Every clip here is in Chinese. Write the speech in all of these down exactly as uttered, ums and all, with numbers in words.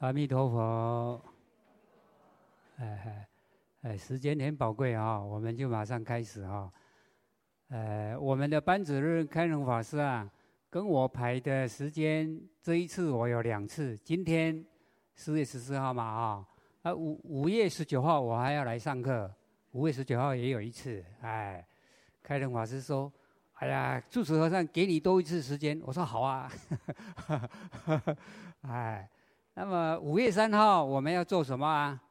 阿弥陀佛。哎哎哎，时间很宝贵啊、哦，我们就马上开始啊、哦。呃，我们的班主任开荣法师啊，跟我排的时间，这一次我有两次。今天四月十四号嘛啊、哦，啊五五月十九号我还要来上课，五月十九号也有一次。哎，开荣法师说：“哎呀，住持和尚给你多一次时间。”我说：“好啊。”哎，那么五月三号我们要做什么啊？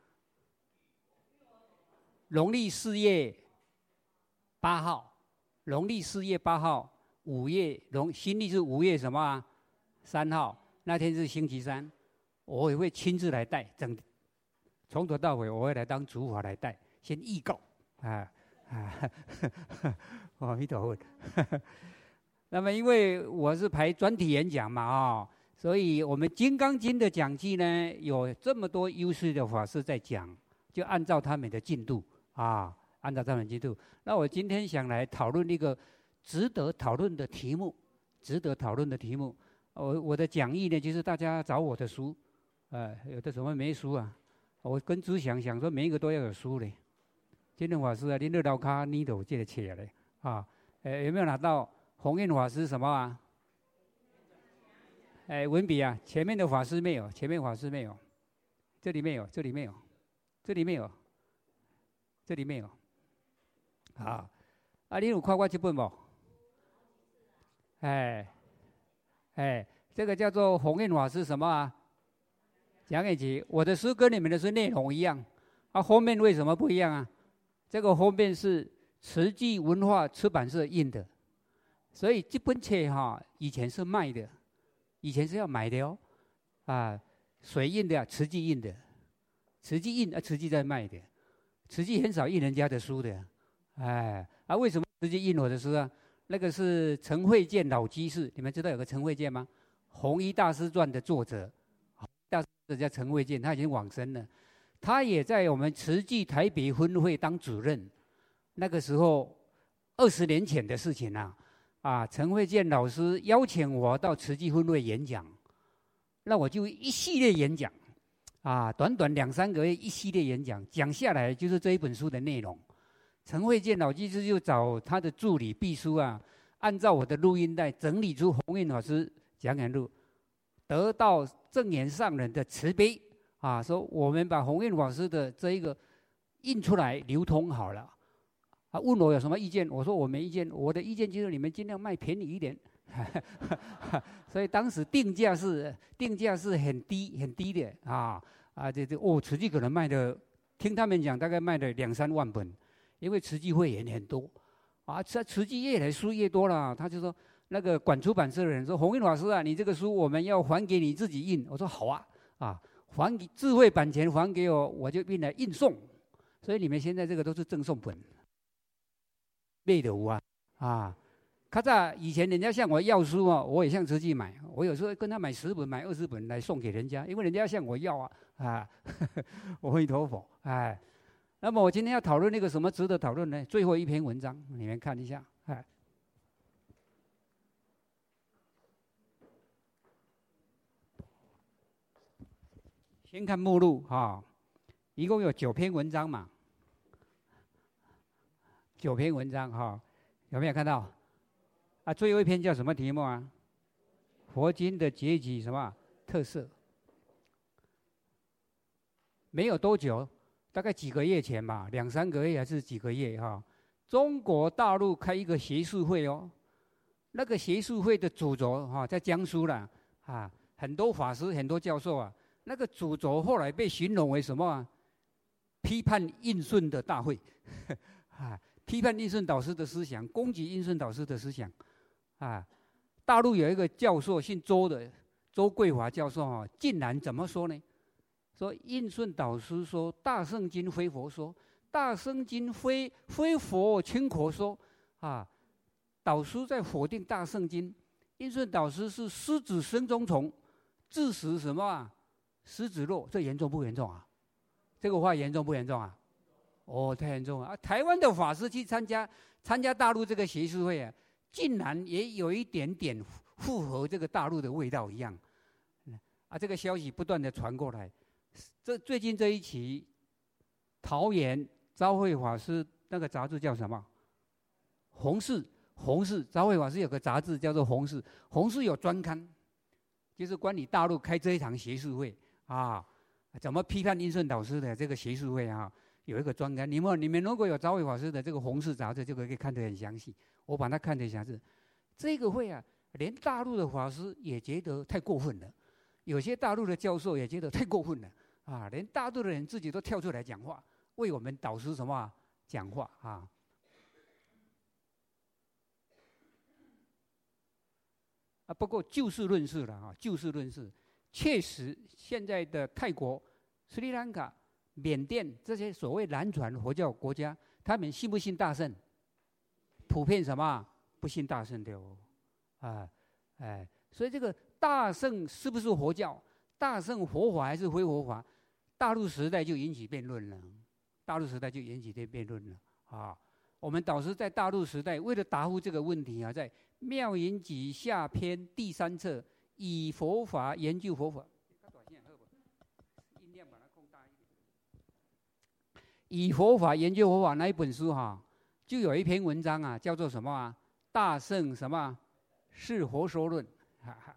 农历四月八号，农历四月八号，五月农新历是五月什么啊？三号，那天是星期三，我也会亲自来带，整从头到尾我会来当主法来带，先预告啊啊，阿弥陀佛。那么因为我是排专题演讲嘛啊、哦，所以我们《金刚经》的讲记呢，有这么多优秀的法师在讲，就按照他们的进度啊，按照他们的进度。那我今天想来讨论一个值得讨论的题目，值得讨论的题目。我我的讲义呢，就是大家找我的书，呃，有的什么没书啊？我跟朱祥想说，每一个都要有书嘞。金正法师啊，您的老卡你都借得起来嘞啊？呃，有没有拿到？弘愿法师什么啊？哎，文笔啊，前面的法师没有，前面法师没有，这里没有，这里没有，这里没有，这里没有。好，啊，你有看过这本不？哎，哎，这个叫做弘愿法师什么啊？讲给集。我的书跟你们的书内容一样，啊，封面为什么不一样啊？这个封面是慈济文化出版社印的。所以这本册哈，以前是卖的，以前是要买的哦，啊，水印的、啊，慈济印的，慈济印啊，慈济在卖的，慈济很少印人家的书的，哎，啊，为什么慈济印我的书啊？那个是陈慧健老居士，你们知道有个陈慧健吗？弘一大师传的作者，大师叫陈慧健，他已经往生了，他也在我们慈济台北分会当主任，那个时候二十年前的事情啊。啊，陈慧健老师邀请我到慈济分会演讲，那我就一系列演讲，啊，短短两三个月一系列演讲，讲下来就是这一本书的内容。陈慧健老居士就找他的助理秘书啊，按照我的录音带整理出弘愿法师讲演录，得到正言上人的慈悲啊，说我们把弘愿法师的这一个印出来流通好了。他、啊、问我有什么意见，我说我没意见，我的意见就是你们尽量卖便宜一点。所以当时定价是定价是很低很低的啊啊，这这哦，慈济可能卖的，听他们讲大概卖了两三万本，因为慈济会员很多啊，慈慈济越来书越多了，他就说那个管出版社的人说，弘愿法师啊，你这个书我们要还给你自己印，我说好啊啊，还给智慧版权还给我，我就印来印送，所以你们现在这个都是赠送本。背的有啊啊！较早以前人家向我要书啊，我也向慈济买。我有时候跟他买十本、买二十本来送给人家，因为人家向我要啊啊！阿弥陀佛，哎。那么我今天要讨论那个什么值得讨论呢？最后一篇文章，你们看一下，哎。先看目录哈，一共有九篇文章嘛。九篇文章哈，有没有看到？啊，最后一篇叫什么题目啊？佛经的结集什么特色？没有多久，大概几个月前吧，两三个月还是几个月哈？中国大陆开一个学术会哦，那个学术会的主轴哈，在江苏啦啊，很多法师、很多教授啊，那个主轴后来被形容为什么啊？批判印顺的大会，啊。批判印顺导师的思想，攻击印顺导师的思想，啊，大陆有一个教授姓周的，周桂华教授啊，竟然怎么说呢？说印顺导师说大圣经非佛说，大圣经非非佛亲口说，啊，导师在否定大圣经，印顺导师是狮子生中虫，自食什么啊？狮子肉，这严重不严重啊？这个话严重不严重啊？哦，太严重了啊！台湾的法师去参加参加大陆这个学术会啊，竟然也有一点点符合这个大陆的味道一样。 啊，这个消息不断的传过来。这最近这一期，桃园昭慧法师那个杂志叫什么？弘誓，弘誓，昭慧法师有个杂志叫做弘誓，弘誓有专刊，就是关于大陆开这一场学术会啊，怎么批判印顺导师的这个学术会啊，有一个专刊。你们你们如果有昭慧法师的这个弘誓杂志，就可以看得很详细。我把它看得很详细。这个会啊，连大陆的法师也觉得太过分了，有些大陆的教授也觉得太过分了啊，连大陆的人自己都跳出来讲话，为我们导师什么、啊、讲话啊。啊，不过就事论事了啊，就事论事，确实现在的泰国、斯里兰卡、缅甸这些所谓南传佛教国家，他们信不信大乘？普遍什么？不信大乘的哦，啊，哎，所以这个大乘是不是佛教？大乘佛法还是非佛法？大陆时代就引起辩论了，大陆时代就引起这辩论了啊。我们导师在大陆时代为了答复这个问题啊，在《妙云集下篇》第三册以佛法研究佛法，音量把它控大一点。以佛法研究佛法那一本书哈、啊，就有一篇文章啊，叫做什么啊？大乘什么是佛说论？哈哈，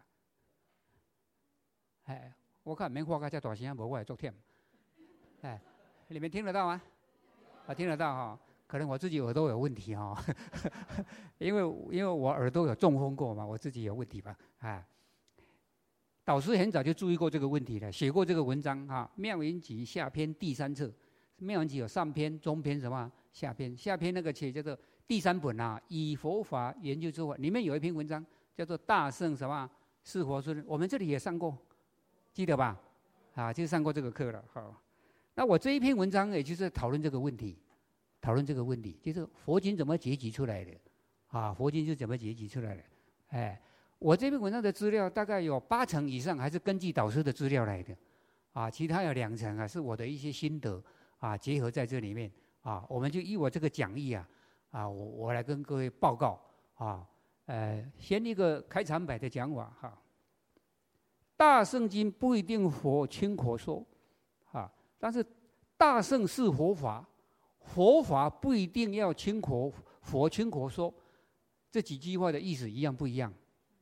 哎，我看没话个叫大声，无我来做忝。哎，你们听得到吗？啊，听得到哈、哦。可能我自己耳朵有问题哈、哦，因为因为我耳朵有中风过嘛，我自己有问题吧，啊。导师很早就注意过这个问题了，写过这个文章啊，《妙云集下篇》第三册，《妙云集》有上篇、中篇什么下篇，下篇那个写叫做第三本啊，以佛法研究之法，里面有一篇文章叫做《大乘什么是佛说论》，我们这里也上过，记得吧？啊，就上过这个课了。好，那我这一篇文章也就是讨论这个问题。讨论这个问题，就是佛经怎么结集出来的，啊，佛经是怎么结集出来的？哎，我这篇文章的资料大概有八成以上还是根据导师的资料来的，啊，其他有两成啊是我的一些心得啊结合在这里面啊，我们就以我这个讲义啊啊，我我来跟各位报告啊，呃，先一个开场白的讲法哈，大圣经不一定佛亲口说，啊，但是大圣是佛法。佛法不一定要亲口佛亲口说，这几句话的意思一样不一样？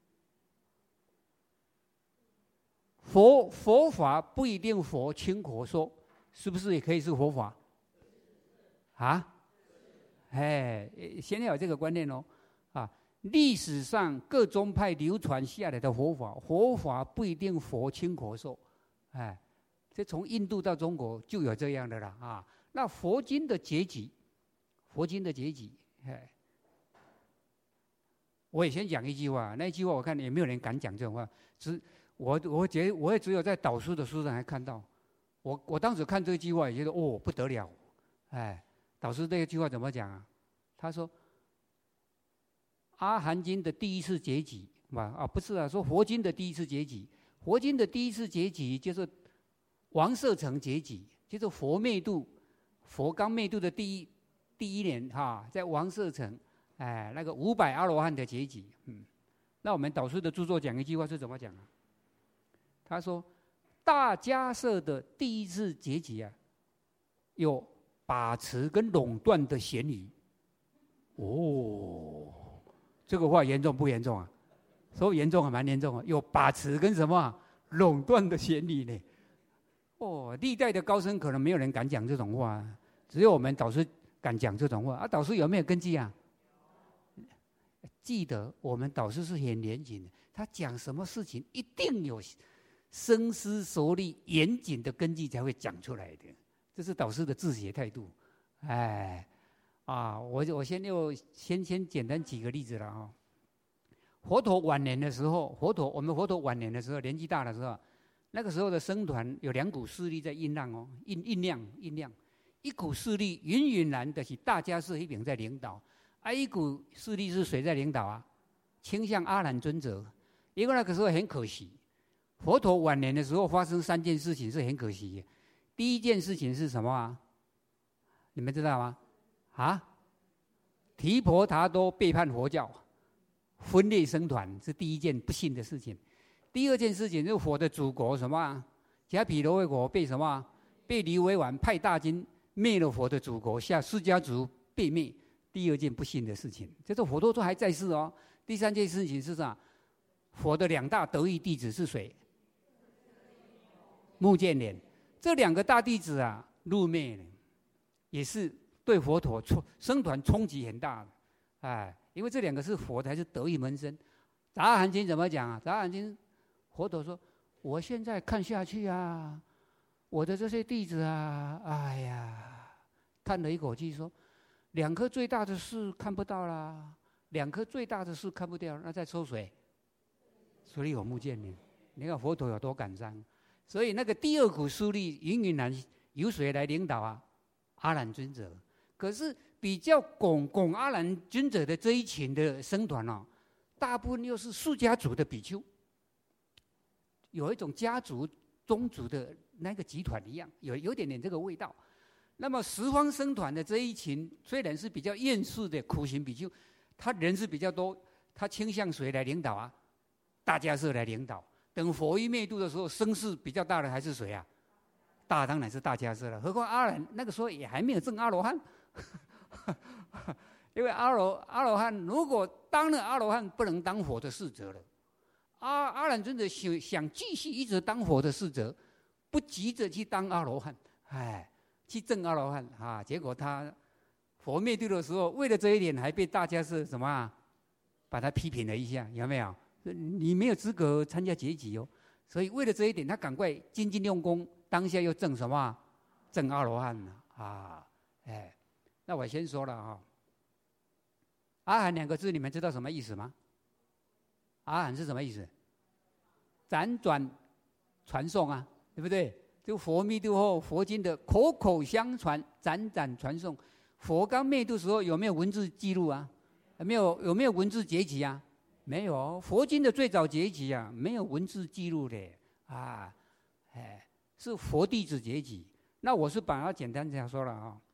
佛佛法不一定佛亲口说，是不是也可以是佛法？啊？哎，先要有这个观念哦。啊，历史上各宗派流传下来的佛法，佛法不一定佛亲口说，哎，这从印度到中国就有这样的了啊。那佛经的结集，佛经的结集，哎，我也先讲一句话，那一句话我看也没有人敢讲这种话，只我我觉得我也只有在导师的书上还看到，我我当时看这句话也觉得哦不得了，哎，导师这句话怎么讲啊？他说，阿含经的第一次结集嘛啊不是啊，说佛经的第一次结集，佛经的第一次结集就是王舍城结集，就是佛灭度。佛刚灭度的第一第一年哈、啊，在王舍城，哎，那个五百阿罗汉的结集，嗯，那我们导师的著作讲一句话是怎么讲啊？他说，大迦叶的第一次结集啊，有把持跟垄断的嫌疑。哦，这个话严重不严重啊？说严重还蛮严重啊，有把持跟什么、啊、垄断的嫌疑呢？哦，历代的高僧可能没有人敢讲这种话、啊。只有我们导师敢讲这种话啊！导师有没有根据啊？记得我们导师是很严谨的，他讲什么事情一定有深思熟虑、严谨的根据才会讲出来的，这是导师的治学态度。哎，啊，我我先又先先简单举个例子了啊、哦。佛陀晚年的时候，佛陀我们佛陀晚年的时候，年纪大的时候，那个时候的僧团有两股势力在酝酿哦，酝酝酿酝酿。一股势力云云然的是大家是一边在领导，啊，一股势力是谁在领导啊？倾向阿难尊者。因为那个时候很可惜，佛陀晚年的时候发生三件事情是很可惜的。第一件事情是什么啊？你们知道吗？啊，提婆达多背叛佛教，分裂僧团是第一件不幸的事情。 第二件事情就是佛的祖国什么啊？迦毗罗卫国被什么啊？被黎维王派大军灭了佛的祖国，下释迦族被灭。第二件不幸的事情，就是佛陀都还在世哦。第三件事情是啥？佛的两大得意弟子是谁？目犍连。这两个大弟子啊，入灭了，也是对佛陀冲僧团冲击很大的。哎，因为这两个是佛的，还是得意门生。杂阿含经怎么讲啊？杂阿含经，佛陀说：“我现在看下去啊，我的这些弟子啊，哎呀，叹了一口气说，两颗最大的树看不到啦，两颗最大的树看不掉，那在抽谁？所以有目犍连。你看佛陀有多感伤。所以那个第二股势力，云云南由谁来领导啊？阿难尊者。可是比较拱拱阿难尊者的这一群的僧团哦，大部分又是释迦族的比丘，有一种家族宗族的那个集团一样，有有点点这个味道。那么十方僧团的这一群，虽然是比较厌世的苦行比丘，他人是比较多，他倾向谁来领导啊？大迦叶来领导。等佛一灭度的时候，声势比较大的还是谁啊？大当然是大迦叶了。何况阿难那个时候也还没有证阿罗汉，因为阿罗阿罗汉如果当了阿罗汉，不能当佛的侍者了。阿阿难尊者想想继续一直当佛的侍者，不急着去当阿罗汉，哎，去证阿罗汉啊。结果他佛灭度的时候，为了这一点，还被大家是什么啊？把他批评了一下，有没有？你没有资格参加结集哦。所以为了这一点，他赶快精进用功，当下又证什么啊？证阿罗汉了啊！哎，那我先说了哈、哦，阿含两个字，你们知道什么意思吗？阿含是什么意思？辗转传颂啊，对不对？就佛灭度后，佛经的口口相传，辗转传颂。佛刚灭度时候有没有文字记录啊？没有，有没有文字结集啊？没有。佛经的最早结集啊，没有文字记录的啊，哎，是佛弟子结集。那我是把它简单这样说了啊、哦。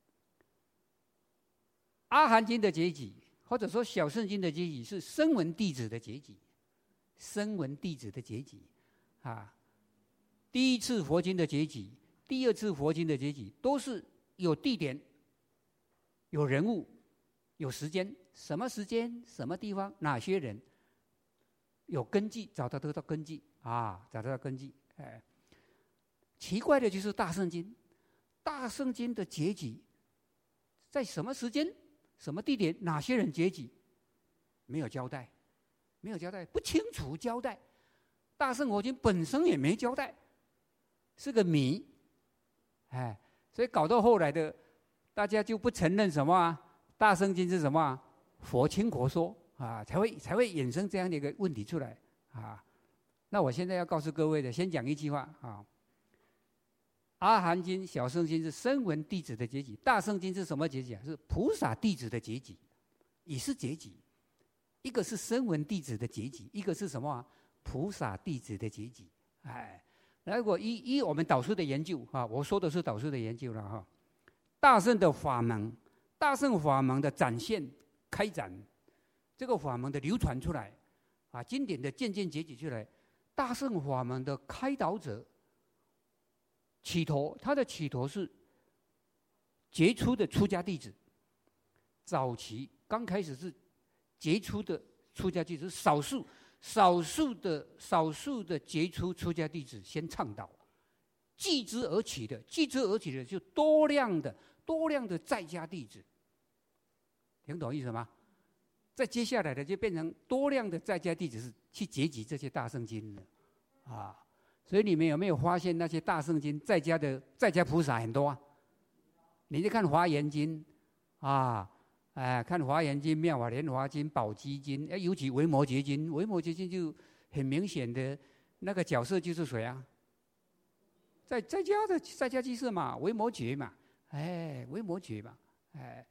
阿含经的结集，或者说小圣经的结集，是声闻弟子的结集，声闻弟子的结集啊。第一次佛经的结集，第二次佛经的结集，都是有地点、有人物、有时间，什么时间、什么地方、哪些人，有根据，找到得到根据啊，找到根据。哎，奇怪的就是大圣经，大圣经的结集，在什么时间、什么地点、哪些人结集，没有交代，没有交代，不清楚交代。大圣佛经本身也没交代，是个谜。哎，所以搞到后来的，大家就不承认什么啊？大圣经是什么啊？佛亲口说啊，才会才会衍生这样的一个问题出来啊。那我现在要告诉各位的，先讲一句话啊。阿含经、小圣经是声闻弟子的结集，大圣经是什么结集啊？是菩萨弟子的结集，也是结集。一个是声闻弟子的结集，一个是什么啊？菩萨弟子的结集。哎，如果依依我们导师的研究啊，我说的是导师的研究了哈。大圣的法门，大圣法门的展现、开展，这个法门的流传出来，啊，经典的渐渐结集出来。大圣法门的开导者，起头，他的起头是杰出的出家弟子。早期刚开始是杰出的出家弟子，少数少数的少数的杰出出家弟子先倡导，继之而起的，继之而起的就多量的多量的在家弟子，听懂意思吗？再接下来的就变成多量的在家弟子是去结集这些大圣经的啊。所以你们有没有发现那些大圣经在家的在家菩萨很多啊？你去看华严经啊，哎，看华严经、妙法莲华经、宝积经，哎，尤其维摩诘经，维摩诘经就很明显的那个角色就是谁啊？在在家的在家居士嘛，维摩诘嘛，哎，维摩诘嘛，哎。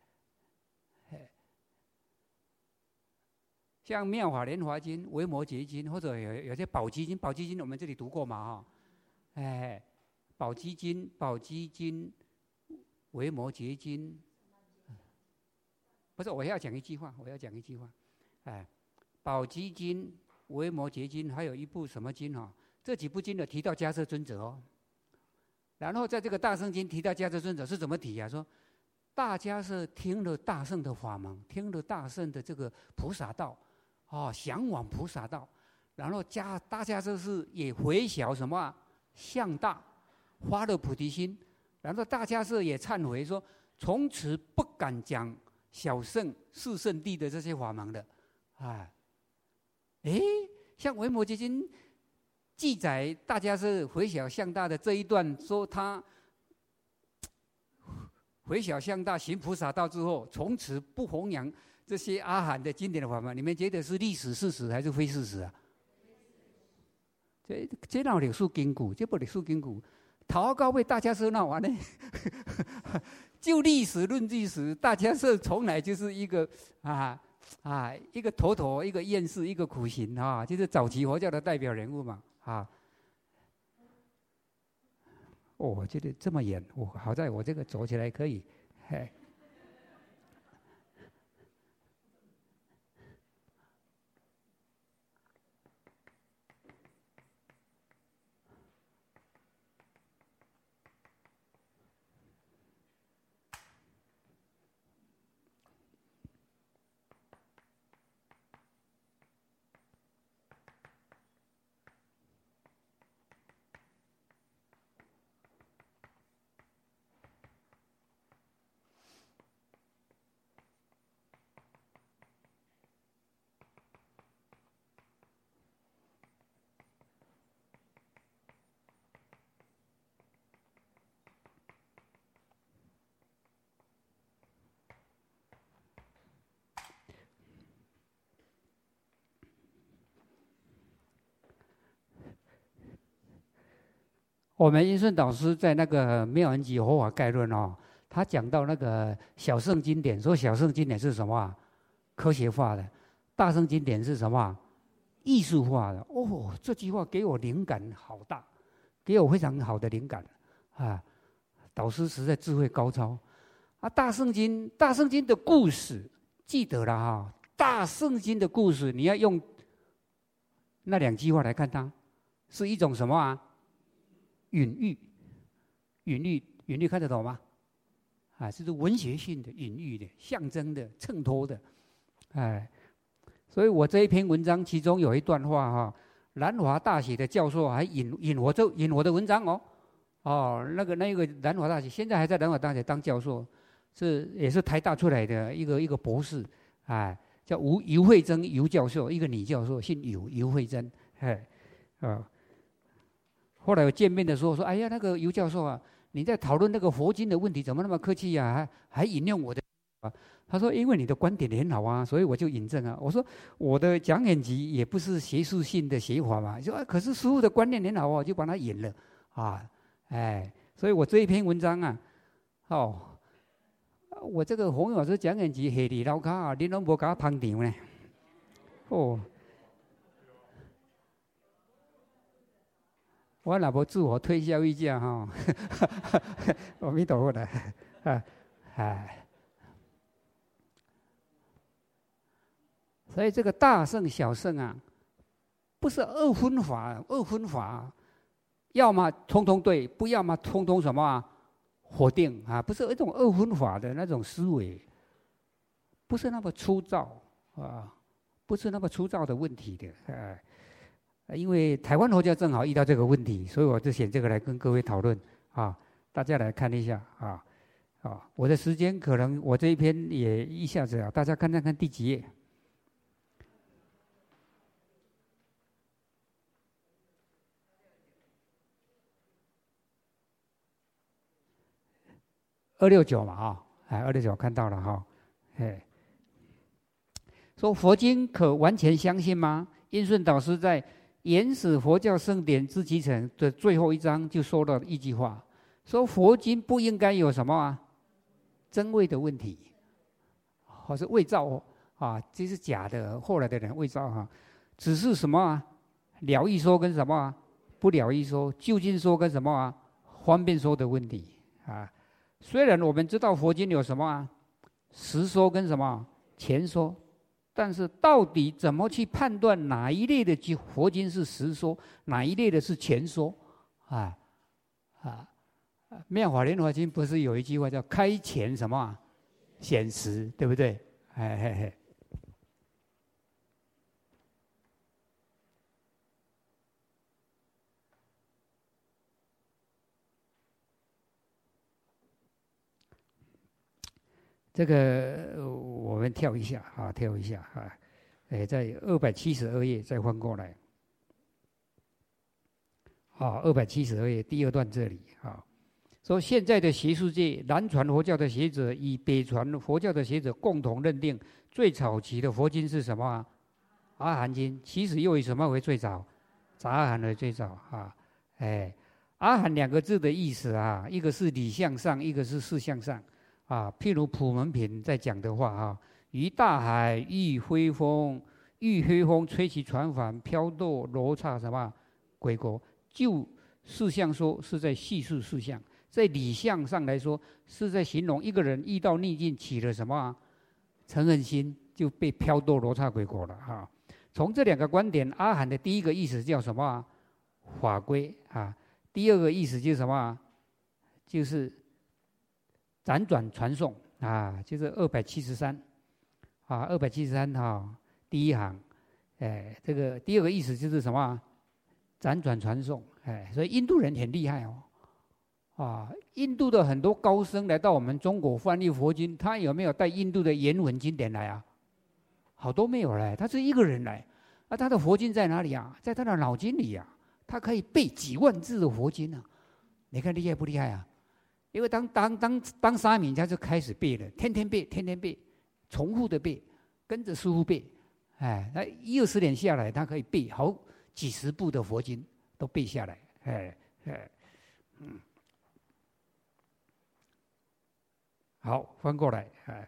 像《妙法莲华经》、《维摩诘经》，或者有有些宝积经，宝积经我们这里读过嘛哈，哎，宝积经、宝积经、维摩诘经，不是我要讲一句话，我要讲一句话，哎，宝积经维摩诘经，还有一部什么经哦？这几部经的提到迦叶尊者哦。然后在这个大圣经提到迦叶尊者是怎么提啊？说大家是听了大圣的法门，听了大圣的这个菩萨道，啊、哦，向往菩萨道，然后加大家就是也回晓什么、啊、向大，发了菩提心，然后大家是也忏悔说，从此不敢讲小圣四圣谛的这些法门的，啊，哎，像维摩诘经记载大家是回晓向大的这一段，说他回晓向大行菩萨道之后，从此不弘扬这些阿含的经典的法门，你们觉得是历史事实还是非事实啊？这这哪有历史根据？这不历史根据。陶高为大家说那玩呢？就历史论历史，大家是从来就是一个啊啊一个头头，一个厌世，一个苦行啊，就是早期佛教的代表人物嘛啊。哦，我觉得这么远，我好在我这个走起来可以，嘿。我们印顺导师在那个《妙文集佛法概论》哦，他讲到那个小圣经典，说小圣经典是什么、啊？科学化的；大圣经典是什么、啊？艺术化的。哦，这句话给我灵感好大，给我非常好的灵感啊！导师实在智慧高超啊！大圣经，大圣经的故事记得了哈、啊。大圣经的故事，你要用那两句话来看它，是一种什么啊？隐喻，隐喻，隐喻看得懂吗？啊，这是文学性的、隐喻的、象征的、衬托的，哎，所以我这一篇文章其中有一段话哈、啊，南华大学的教授还引引我这引我的文章哦，哦，那个那个南华大学现在还在南华大学当教授，是也是台大出来的一个一个博士，哎，叫吴尤慧珍尤教授，一个女教授，姓尤，尤慧珍，哎，啊。后来我见面的时候说：“哎呀，那个尤教授啊，你在讨论那个佛经的问题，怎么那么客气呀、啊？还还引用我的啊？”他说：“因为你的观点很好啊，所以我就引证啊。”我说：“我的讲演集也不是学术性的写法嘛。”说：“啊，可是师父的观念很好啊，就把它引了啊。”哎，所以我这一篇文章啊，哦，我这个洪老师讲演集下里老卡啊，你拢无给我捧场呢，哦。我若无自我推销一下哈，阿弥陀佛的，啊，哎，所以这个大圣小圣啊，不是二分法，二分法，要么通通对，不要么通通什么、啊、否定啊，不是一种二分法的那种思维，不是那么粗糙啊，不是那么粗糙的问题的，哎。因为台湾佛教正好遇到这个问题，所以我就选这个来跟各位讨论啊，大家来看一下啊啊，我的时间可能我这一篇也一下子啊，大家看看看第几页？二六九嘛啊，哎，二六九看到了哈，哎，说佛经可完全相信吗？印顺导师在原始佛教圣典之集成的最后一章就说了一句话，说佛经不应该有什么啊真伪的问题，或是伪造啊，这是假的，后来的人伪造哈、啊，只是什么啊了义说跟什么啊不了义说，究竟说跟什么啊方便说的问题啊。虽然我们知道佛经有什么啊实说跟什么前说， 但是到底怎么去判断哪一类的佛经是实说，哪一类的是全说？啊啊！妙法莲华经不是有一句话叫“开前什么、啊、显实”，对不对？哎嘿嘿。这个我们跳一下啊，跳一下啊，哎，在二百七十二页再翻过来，啊，二百七十二页第二段这里啊，说现在的学术界，南传佛教的学者与北传佛教的学者共同认定，最早期的佛经是什么啊？阿含经。其实又以什么为最早？杂含为最早啊，哎，阿含两个字的意思啊，一个是理向上，一个是事向上。啊，譬如普门品在讲的话啊，于大海遇飞风，遇飞风吹起船帆，飘堕罗刹什么鬼国。就事项说是在叙述事项，在理象上来说是在形容一个人遇到逆境起了什么、啊、嗔恨心，就被飘堕罗刹鬼国了啊。从这两个观点，阿含的第一个意思叫什么、啊？法规啊。第二个意思就是什么、啊？就是辗转传送啊，就是二百七十三啊，二百七十三哈，第一行，哎，这个第二个意思就是什么？辗转传送，哎，所以印度人很厉害哦，啊，印度的很多高僧来到我们中国翻译佛经，他有没有带印度的原文经典来啊？好多没有来，他是一个人来，啊，他的佛经在哪里啊？在他的脑筋里啊，他可以背几万字的佛经啊，你看厉害不厉害啊？因为当当当当沙弥，他就开始背了，天天背，天天背，重复的背，跟着师父背，哎，那一二十年下来，他可以背好几十部的佛经都背下来，哎哎，嗯，好，翻过来，哎，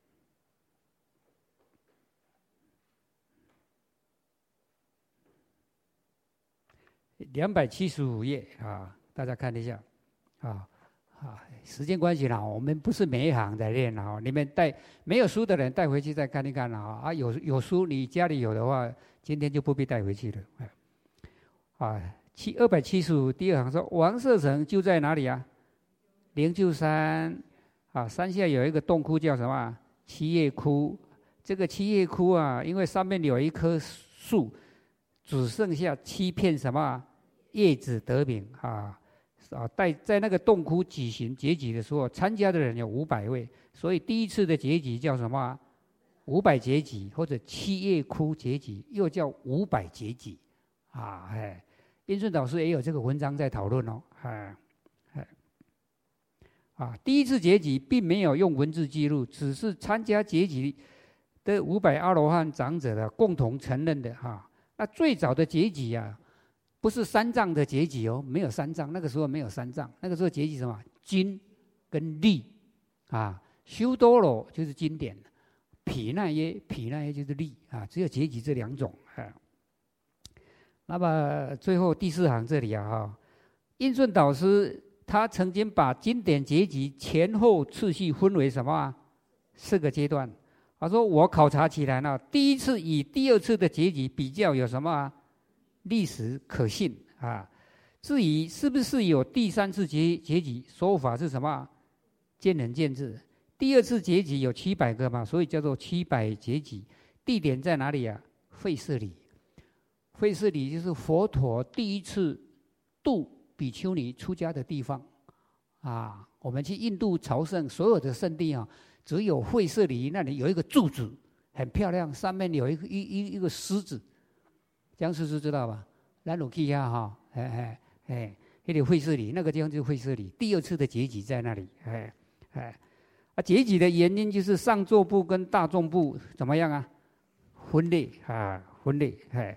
两百七十五页啊，大家看一下，啊。啊，时间关系啦，我们不是每一行在练啊，你们带没有书的人带回去再看一看啊。啊，有有书你家里有的话，今天就不必带回去了。啊，七二百七十五第二行说，王舍城就在哪里啊？灵鹫山啊，山下有一个洞窟叫什么？七叶窟。这个七叶窟啊，因为上面有一棵树，只剩下七片什么叶子得名啊。啊，在在那个洞窟举行结集的时候，参加的人有五百位，所以第一次的结集叫什么？五百结集，或者七叶窟结集，又叫五百结集，啊，哎，印顺导师也有这个文章在讨论哦，哎，哎，啊，第一次结集并没有用文字记录，只是参加结集的五百阿罗汉长者的共同承认的哈、啊。那最早的结集啊。不是三藏的结集哦，没有三藏，那个时候没有三藏，那个时候结集什么经跟力啊，修多罗就是经典，毗那耶毗那耶就是力啊，只有结集这两种啊。那么最后第四行这里啊，哈，印顺导师他曾经把经典结集前后次序分为什么、啊、四个阶段。他说我考察起来呢，第一次与第二次的结集比较有什么啊？历史可信啊，至于是不是有第三次结结集，说法是什么？见仁见智。第二次结集有七百个嘛，所以叫做七百结集。地点在哪里啊？吠舍里。吠舍里就是佛陀第一次度比丘尼出家的地方啊。我们去印度朝圣，所有的圣地啊，只有吠舍里那里有一个柱子，很漂亮，上面有一个一一一个狮子。江师师知道吧？咱有去呀哈，哎哎哎，那里会舍里，那个地方就是会舍里。第二次的结集在那里，哎哎，啊，结集的原因就是上座部跟大众部怎么样啊？分裂啊，分裂，哎。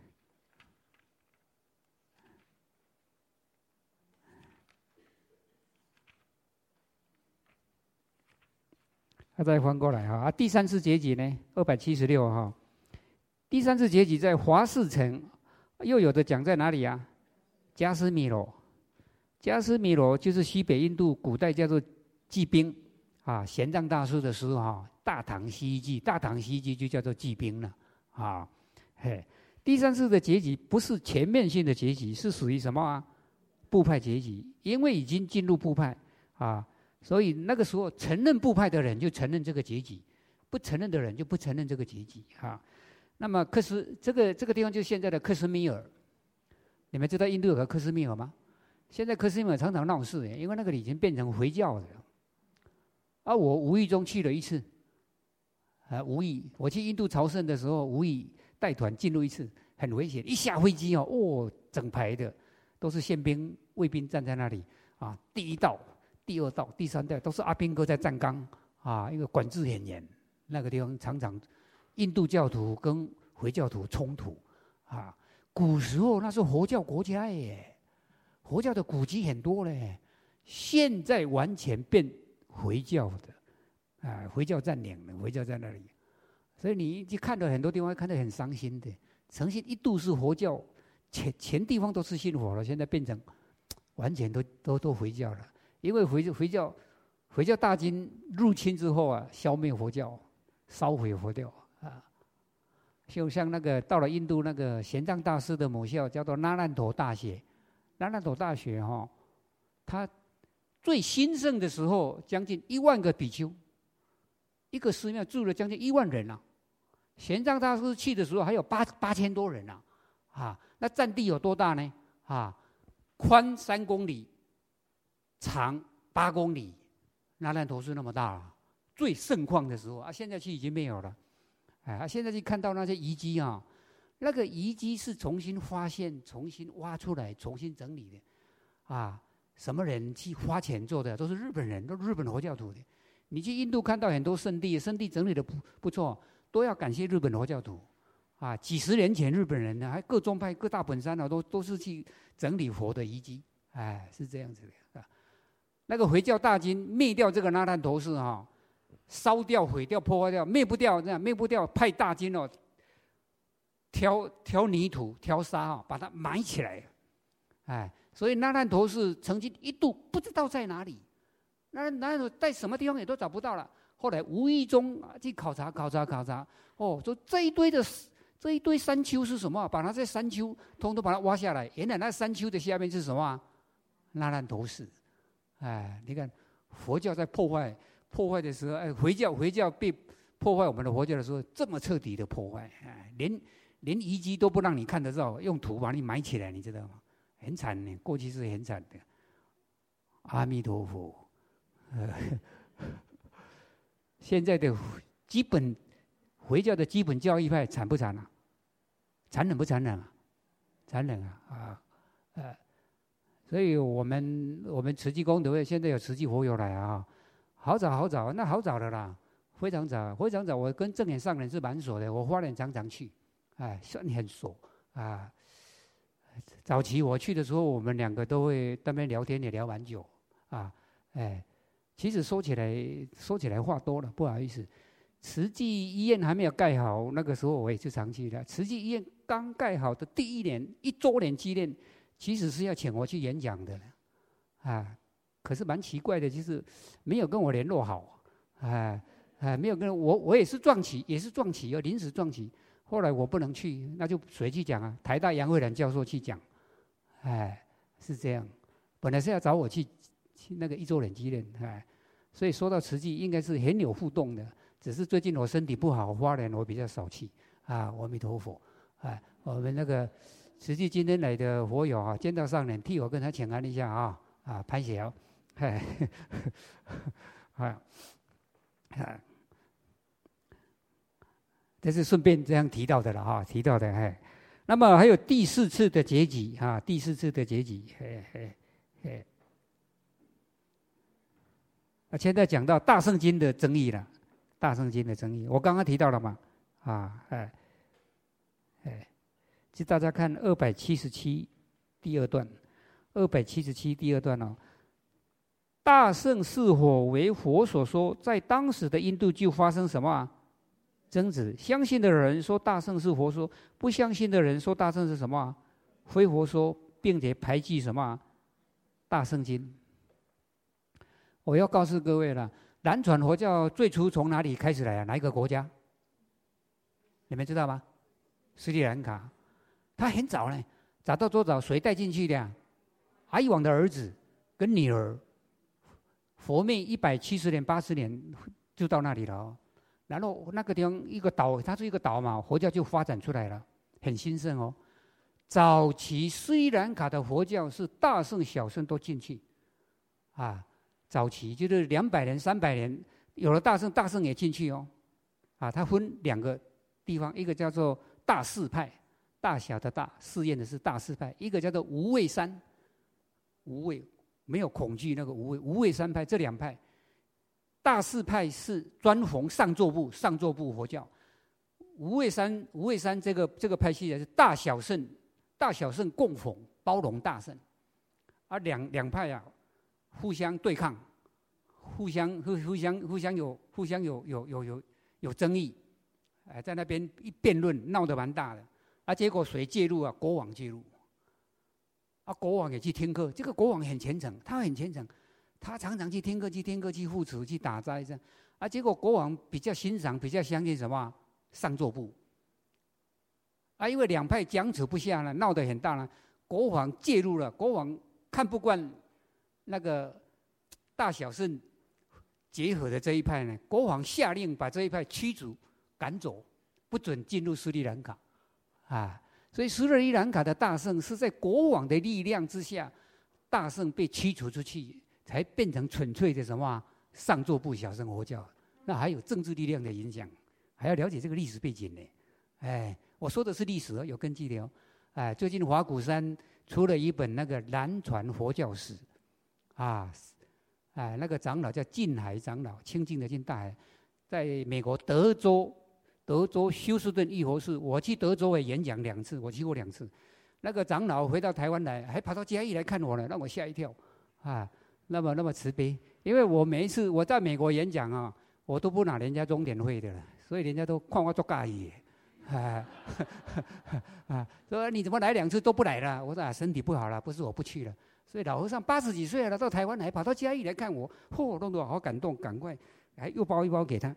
他、啊、再翻过来哈，啊，第三次结集呢，二百七十六哈。第三次结集在华氏城，又有的讲在哪里啊？迦斯米罗，迦斯米罗就是西北印度古代叫做季宾啊，玄奘大师的诗哈， 大唐西域记，大唐西域记就叫做骑兵了啊。嘿，第三次的结集不是全面性的结集，是属于什么啊？部派结集，因为已经进入部派啊，所以那个时候承认部派的人就承认这个结集，不承认的人就不承认这个结集啊。那么克什这个这个地方就是现在的克什米尔，你们知道印度有个克什米尔吗？现在克什米尔常常闹事，因为那个已经变成回教了。啊，我无意中去了一次，啊，无意我去印度朝圣的时候，无意带团进入一次，很危险。一下飞机哦，哦，整排的都是宪兵、卫兵站在那里啊，第一道、第二道、第三道都是阿兵哥在站岗啊，因为管制很严。那个地方常常印度教徒跟回教徒冲突啊。古时候那是佛教国家耶，佛教的古迹很多嘞，现在完全变回教的，啊，回教占领了，回教在那里，所以你去看到很多地方看得很伤心的。诚信一度是佛教，前前地方都是信佛了，现在变成完全都都都回教了，因为回回教回教大军入侵之后啊，消灭佛教，烧毁佛教啊。就像那个到了印度那个玄奘大师的母校叫做那烂陀大学，那烂陀大学哈、哦，它最兴盛的时候，将近一万个比丘，一个寺庙住了将近一万人啊。玄奘大师去的时候还有八八千多人啊，啊，那占地有多大呢？啊，宽三公里，长八公里，那烂陀寺那么大啊，最盛况的时候啊，现在去已经没有了。哎，啊，现在去看到那些遗迹啊，那个遗迹是重新发现、重新挖出来、重新整理的，啊。什么人去花钱做的？都是日本人，都是日本佛教徒的。你去印度看到很多圣地，圣地整理的不不错，都要感谢日本佛教徒。啊，几十年前日本人呢，还各宗派、各大本山啊，都都是去整理佛的遗迹。哎，是这样子的啊。那个回教大军灭掉这个那烂陀寺哈，烧掉、毁掉、破坏掉，灭不掉，这样灭不掉，派大军哦，挑挑泥土、挑沙哦，把它埋起来。哎。所以那烂陀寺曾经一度不知道在哪里，那那在什么地方也都找不到了。后来无意中去考察、考察、考察，哦，说这一堆的这一堆山丘是什么？把那些山丘通通把它挖下来，原来那山丘的下面是什么？那烂陀寺。哎，你看佛教在破坏破坏的时候，哎，回教回教被破坏我们的佛教的时候，这么彻底的破坏，哎，连连遗迹都不让你看得到，用土把你埋起来，你知道吗？很惨呢，过去是很惨的。阿弥陀佛，呃，现在的基本回教的基本教义派惨不惨啊？残忍不残忍啊？残忍啊！啊，呃，所以我们我们慈济功德会现在有慈济佛友来啊，好早好早，那好早的啦，非常早，非常早。我跟正眼上人是蛮熟的，我花莲常常去，哎，算很熟啊。早期我去的时候，我们两个都会在那边聊天，也聊蛮久啊。哎，其实说起来说起来话多了，不好意思。慈济医院还没有盖好，那个时候我也是常去的。慈济医院刚盖好的第一年一周年纪念，其实是要请我去演讲的啊。可是蛮奇怪的，就是没有跟我联络好，哎哎，没有跟我我也是撞期，也是撞期，要临时撞期。后来我不能去，那就谁去讲啊？台大杨惠兰教授去讲，哎，是这样。本来是要找我去去那个一周年纪念，哎，所以说到慈济，应该是很有互动的。只是最近我身体不好，花莲我比较少去啊。阿弥陀佛，哎，我们那个慈济今天来的佛友啊，见到上人，替我跟他请安一下啊啊，拍小，哎，啊啊。这是顺便这样提到的了哈，提到的哎。那么还有第四次的结集啊，第四次的结集，嘿嘿嘿。啊，现在讲到大圣经的争议了，大圣经的争议，我刚刚提到了嘛，啊，哎，哎，就大家看二百七十七第二段，二百七十七第二段哦。大圣是否为佛所说？在当时的印度就发生什么啊？争执，相信的人说大圣是佛说，不相信的人说大圣是什么？非佛说，并且排拒什么？大圣经。我要告诉各位了， 南传佛教最初从哪里开始来啊？哪一个国家？你们知道吗？斯里兰卡。他很早呢，早到多早？谁带进去的？阿育王的儿子跟女儿。佛灭一百七十年、八十年就到那里了、哦。然后那个地方一个岛，它是一个岛嘛，佛教就发展出来了，很兴盛哦。早期斯里兰卡的佛教是大圣小圣都进去，啊，早期就是两百年、三百年，有了大圣，大圣也进去哦，啊，它分两个地方，一个叫做大士派，大小的大，试验的是大士派，一个叫做无畏山，无畏没有恐惧那个无畏，无畏山派这两派，大士派是专弘上座部，上座部佛教，无畏山无畏山这个这个派系是大小圣。大小圣共奉，包容大圣，啊，两两派啊，互相对抗，互相互互相互相有互相有有有有有争议，哎，在那边一辩论闹得蛮大的，啊，结果谁介入啊？国王介入，啊，国王也去听课，这个国王很虔诚，他很虔诚，他常常去听课，去听课，去护持，去打斋这样，啊，结果国王比较欣赏，比较相信什么上座部。啊，因为两派僵持不下了，闹得很大了，国王介入了。国王看不惯那个大小圣结合的这一派呢，国王下令把这一派驱逐赶走，不准进入斯里兰卡，啊，所以斯里兰卡的大圣是在国王的力量之下，大圣被驱逐出去，才变成纯粹的什么上座部小乘佛教。那还有政治力量的影响，还要了解这个历史背景呢，哎。我说的是历史有根据的哦，哎，最近华鼓山出了一本那个南传佛教史，啊，哎，那个长老叫净海长老，清净的净，大海，在美国德州，德州休斯顿义佛寺，我去德州也演讲两次，我去过两次，那个长老回到台湾来，还跑到嘉义来看我呢，让我吓一跳，啊，那么那么慈悲，因为我每一次我在美国演讲啊，我都不拿人家钟点费的了，所以人家都看我做介意。啊啊！说你怎么来两次都不来了？我说啊，身体不好了，不是我不去了。所以老和尚八十几岁了，到台湾来，跑到嘉义来看我，嚯，弄得我好感动，赶快还又包一包给他。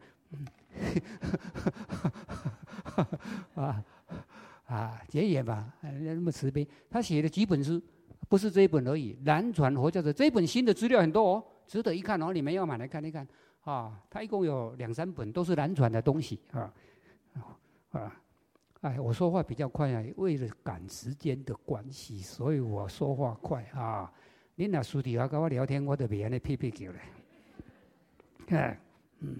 啊啊，结缘吧，人家那么慈悲。他写了几本书，不是这一本而已。南传佛教的这一本新的资料很多哦，值得一看哦，你们要买来看一看啊。他一共有两三本，都是南传的东西啊。啊，哎，我说话比较快啊，为了赶时间的关系，所以我说话快啊。你那私底下跟我聊天，我都别安尼屁屁叫嘞。哎，嗯。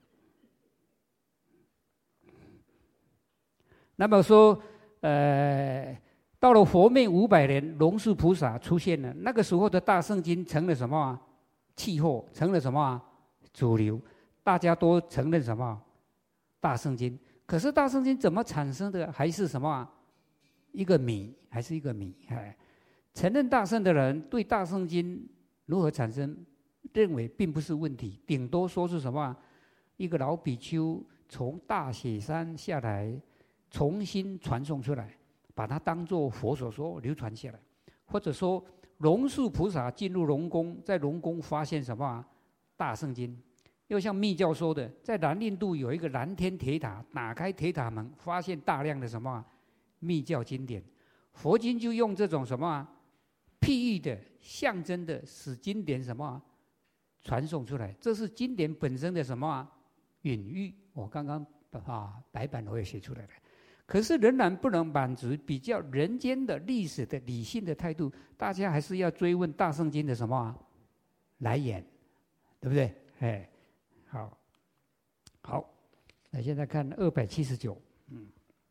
那么说，呃，到了佛灭五百年，龙树菩萨出现了，那个时候的大圣经成了什么、啊？气候成了什么、啊？主流，大家都承认什么？大圣经。可是大圣经怎么产生的？还是什么、啊？一个谜，还是一个谜？哎，承认大圣的人对大圣经如何产生，认为并不是问题，顶多说是什么、啊？一个老比丘从大雪山下来，重新传送出来，把它当作佛所说流传下来，或者说龙树菩萨进入龙宫，在龙宫发现什么、啊？大圣经。又像密教说的，在南印度有一个蓝天铁塔，打开铁塔门，发现大量的什么密教经典，佛经就用这种什么譬喻的、象征的，使经典什么传送出来。这是经典本身的什么隐喻。我刚刚啊白板我也写出来了，可是仍然不能满足比较人间的历史的理性的态度，大家还是要追问大圣经的什么来源，对不对？哎。好，好，那现在看二百七十九，嗯，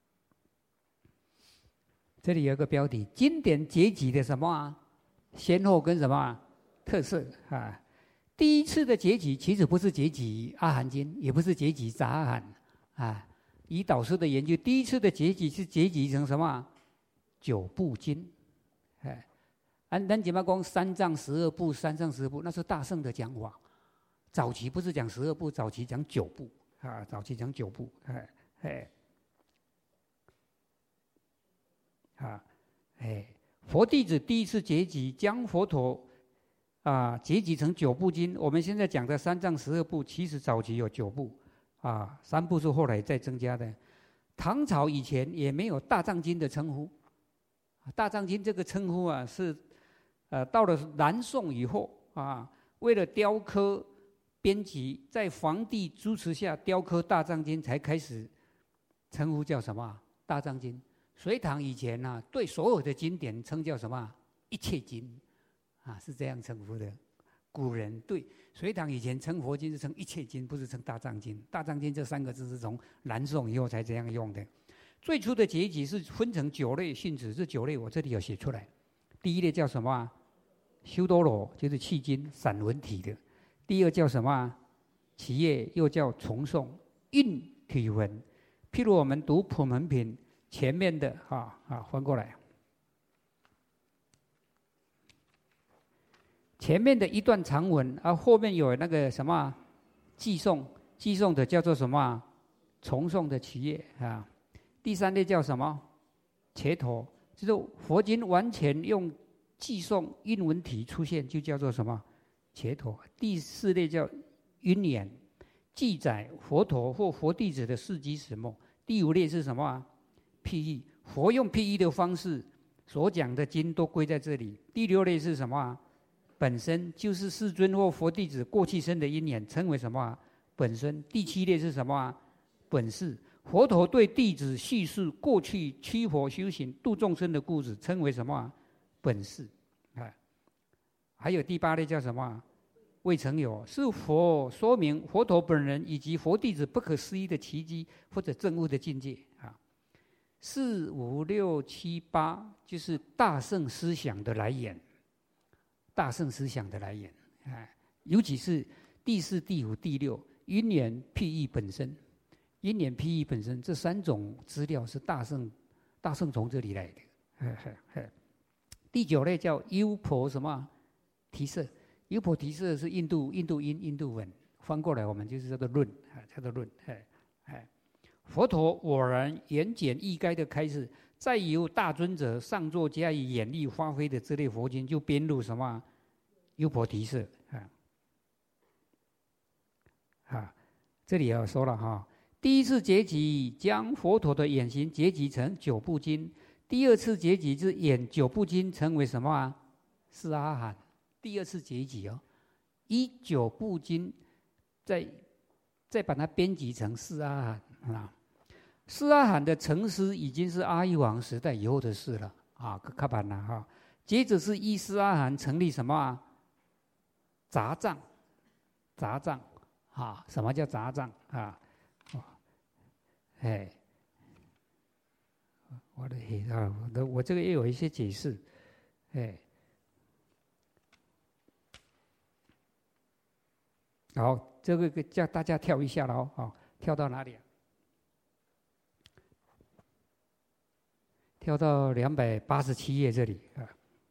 这里有个标题：经典结集的什么、啊、先后跟什么、啊、特色啊？第一次的结集其实不是结集阿含经，也不是结集杂阿含啊。以导师的研究，第一次的结集是结集成什么、啊？九部经，哎，按咱怎么讲三藏十二部，三藏十二部那是大圣的讲法。早期不是讲十二部，早期讲九部啊，早期讲九部，哎哎，啊哎，佛弟子第一次结集，将佛陀啊结集成九部经。我们现在讲的三藏十二部，其实早期有九部，啊，三部是后来再增加的。唐朝以前也没有大藏经的称呼，大藏经这个称呼啊是，呃，到了南宋以后啊，为了雕刻编辑，在皇帝主持下雕刻大藏经，才开始称呼叫什么大藏经。隋唐以前呢、啊，对所有的经典称叫什么一切经，啊，是这样称呼的。古人对隋唐以前称佛经是称一切经，不是称大藏经。大藏经这三个字是从南宋以后才这样用的。最初的结集是分成九类训词，这九类我这里有写出来。第一类叫什么？修多罗，就是契经散文体的。第二叫什么？企业，又叫重诵韵体文。譬如我们读普门品前面的啊啊，翻过来。前面的一段长文，啊，后面有那个什么寄诵，寄诵的叫做什么？重诵的企业啊。第三类叫什么？切头，就是佛经完全用寄诵韵文体出现，就叫做什么？切头。第四类叫云言，记载佛陀或佛弟子的事迹始末。第五类是什么？譬喻，佛用譬喻的方式所讲的经都归在这里。第六类是什么？本身，就是世尊或佛弟子过去生的因缘，称为什么？本身。第七类是什么？本事，佛陀对弟子叙述过去驱佛修行度众生的故事，称为什么？本事。啊，还有第八类叫什么？未曾有，是佛说明佛陀本人以及佛弟子不可思议的奇迹或者证悟的境界啊。四五六七八就是大乘思想的来源。大乘思想的来源，啊，尤其是第四、第五、第六因缘譬喻本身，因缘譬喻本身这三种资料是大乘，大乘从这里来的。嘿嘿嘿。第九类叫优婆什么提舍，优婆提舍是印度印度音印度文，翻过来我们就是叫做论，啊，叫做论。哎哎，佛陀我然言简意赅的开示。再由大尊者上座加以演绎发挥的这类佛经，就编入什么优婆提舍啊啊，这里要说了哈。第一次结集将佛陀的演行结集成九部经，第二次结集是演九部经成为什么啊？是阿含。第二次结集哦，以九部经再再把它编辑成四阿含啊。四阿含的成师已经是阿育王时代以后的事了啊，看板了哈。接着是依四阿含成立什么啊？杂藏，杂藏啊，什么叫杂藏啊？哎，我的天啊，我我这个也有一些解释，哎，好，这个叫大家跳一下了哦，跳到哪里啊？跳到两百八十七页这里啊。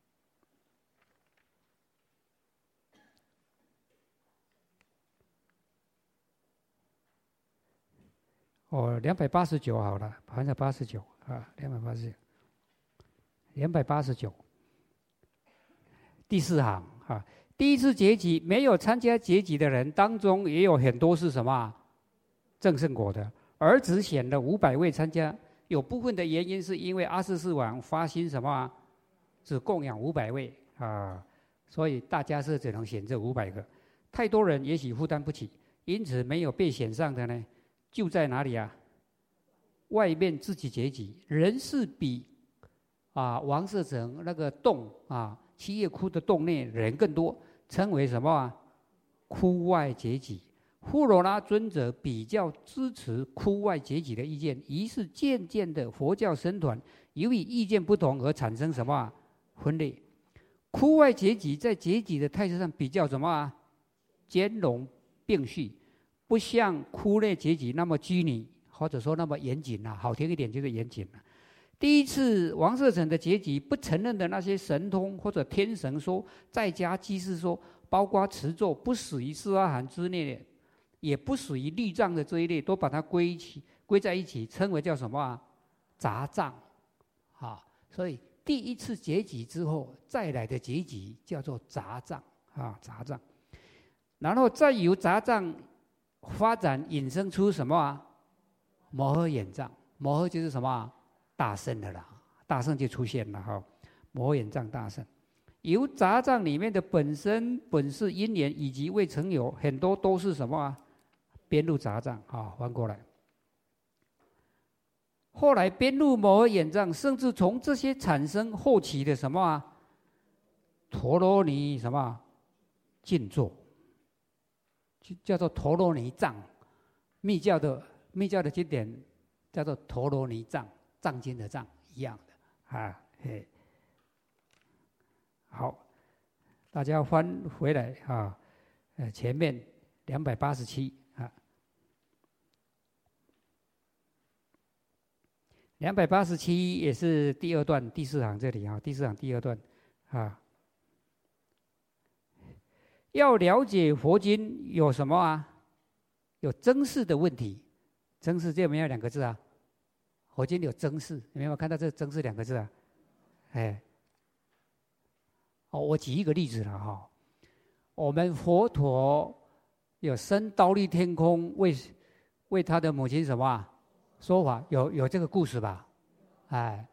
哦，两百八十九好了，两百八十九啊，两百八十九，两百八十九，第四行啊，第一次结集没有参加结集的人当中，也有很多是什么证圣果的，而只选了五百位参加。有部分的原因是因为阿阇世王发心什么，只供养五百位啊，所以大家是只能选这五百个，太多人也许负担不起，因此没有被选上的呢，就在哪里啊？外面自己结集，人是比啊王舍城那个洞啊七叶窟的洞内人更多，称为什么啊？窟外结集。富罗那尊者比较支持窟外结集的意见，于是渐渐的佛教僧团由于意见不同而产生什么、啊、分裂。窟外结集在结集的态势上比较什么、啊、兼容并蓄，不像窟内结集那么拘泥，或者说那么严谨啊，好听一点就是严谨了、啊。第一次王舍城的结集不承认的那些神通或者天神说，在家居士说，包括持咒不属于四阿含之内的。也不属于律藏的这一类，都把它归一起归在一起，称为叫什么啊？杂藏，啊，所以第一次结集之后再来的结集叫做杂藏啊，杂藏。然后再由杂藏发展引申出什么啊？摩诃眼藏。摩诃就是什么啊？大圣的啦，大圣就出现了哈。摩诃眼藏大圣，由杂藏里面的本身本事因缘以及未曾有，很多都是什么啊？编入杂藏啊，翻过来。后来编入摩诃眼藏，甚至从这些产生后期的什么啊？陀罗尼什么静坐，叫做陀罗尼藏。密教的密教的经典叫做陀罗尼藏，藏经的藏一样的啊。嘿，好，大家翻回来啊，呃，前面两百八十七啊，两百八十七也是第二段第四行这里啊，第四行第二段啊。要了解佛经有什么啊？有增饰的问题。增饰这有没有两个字啊？佛经有增饰，有没有看到这增饰两个字啊？哎，哦，我举一个例子了哈。我们佛陀有升忉利天空为为他的母亲什么啊说法，有有这个故事吧？哎，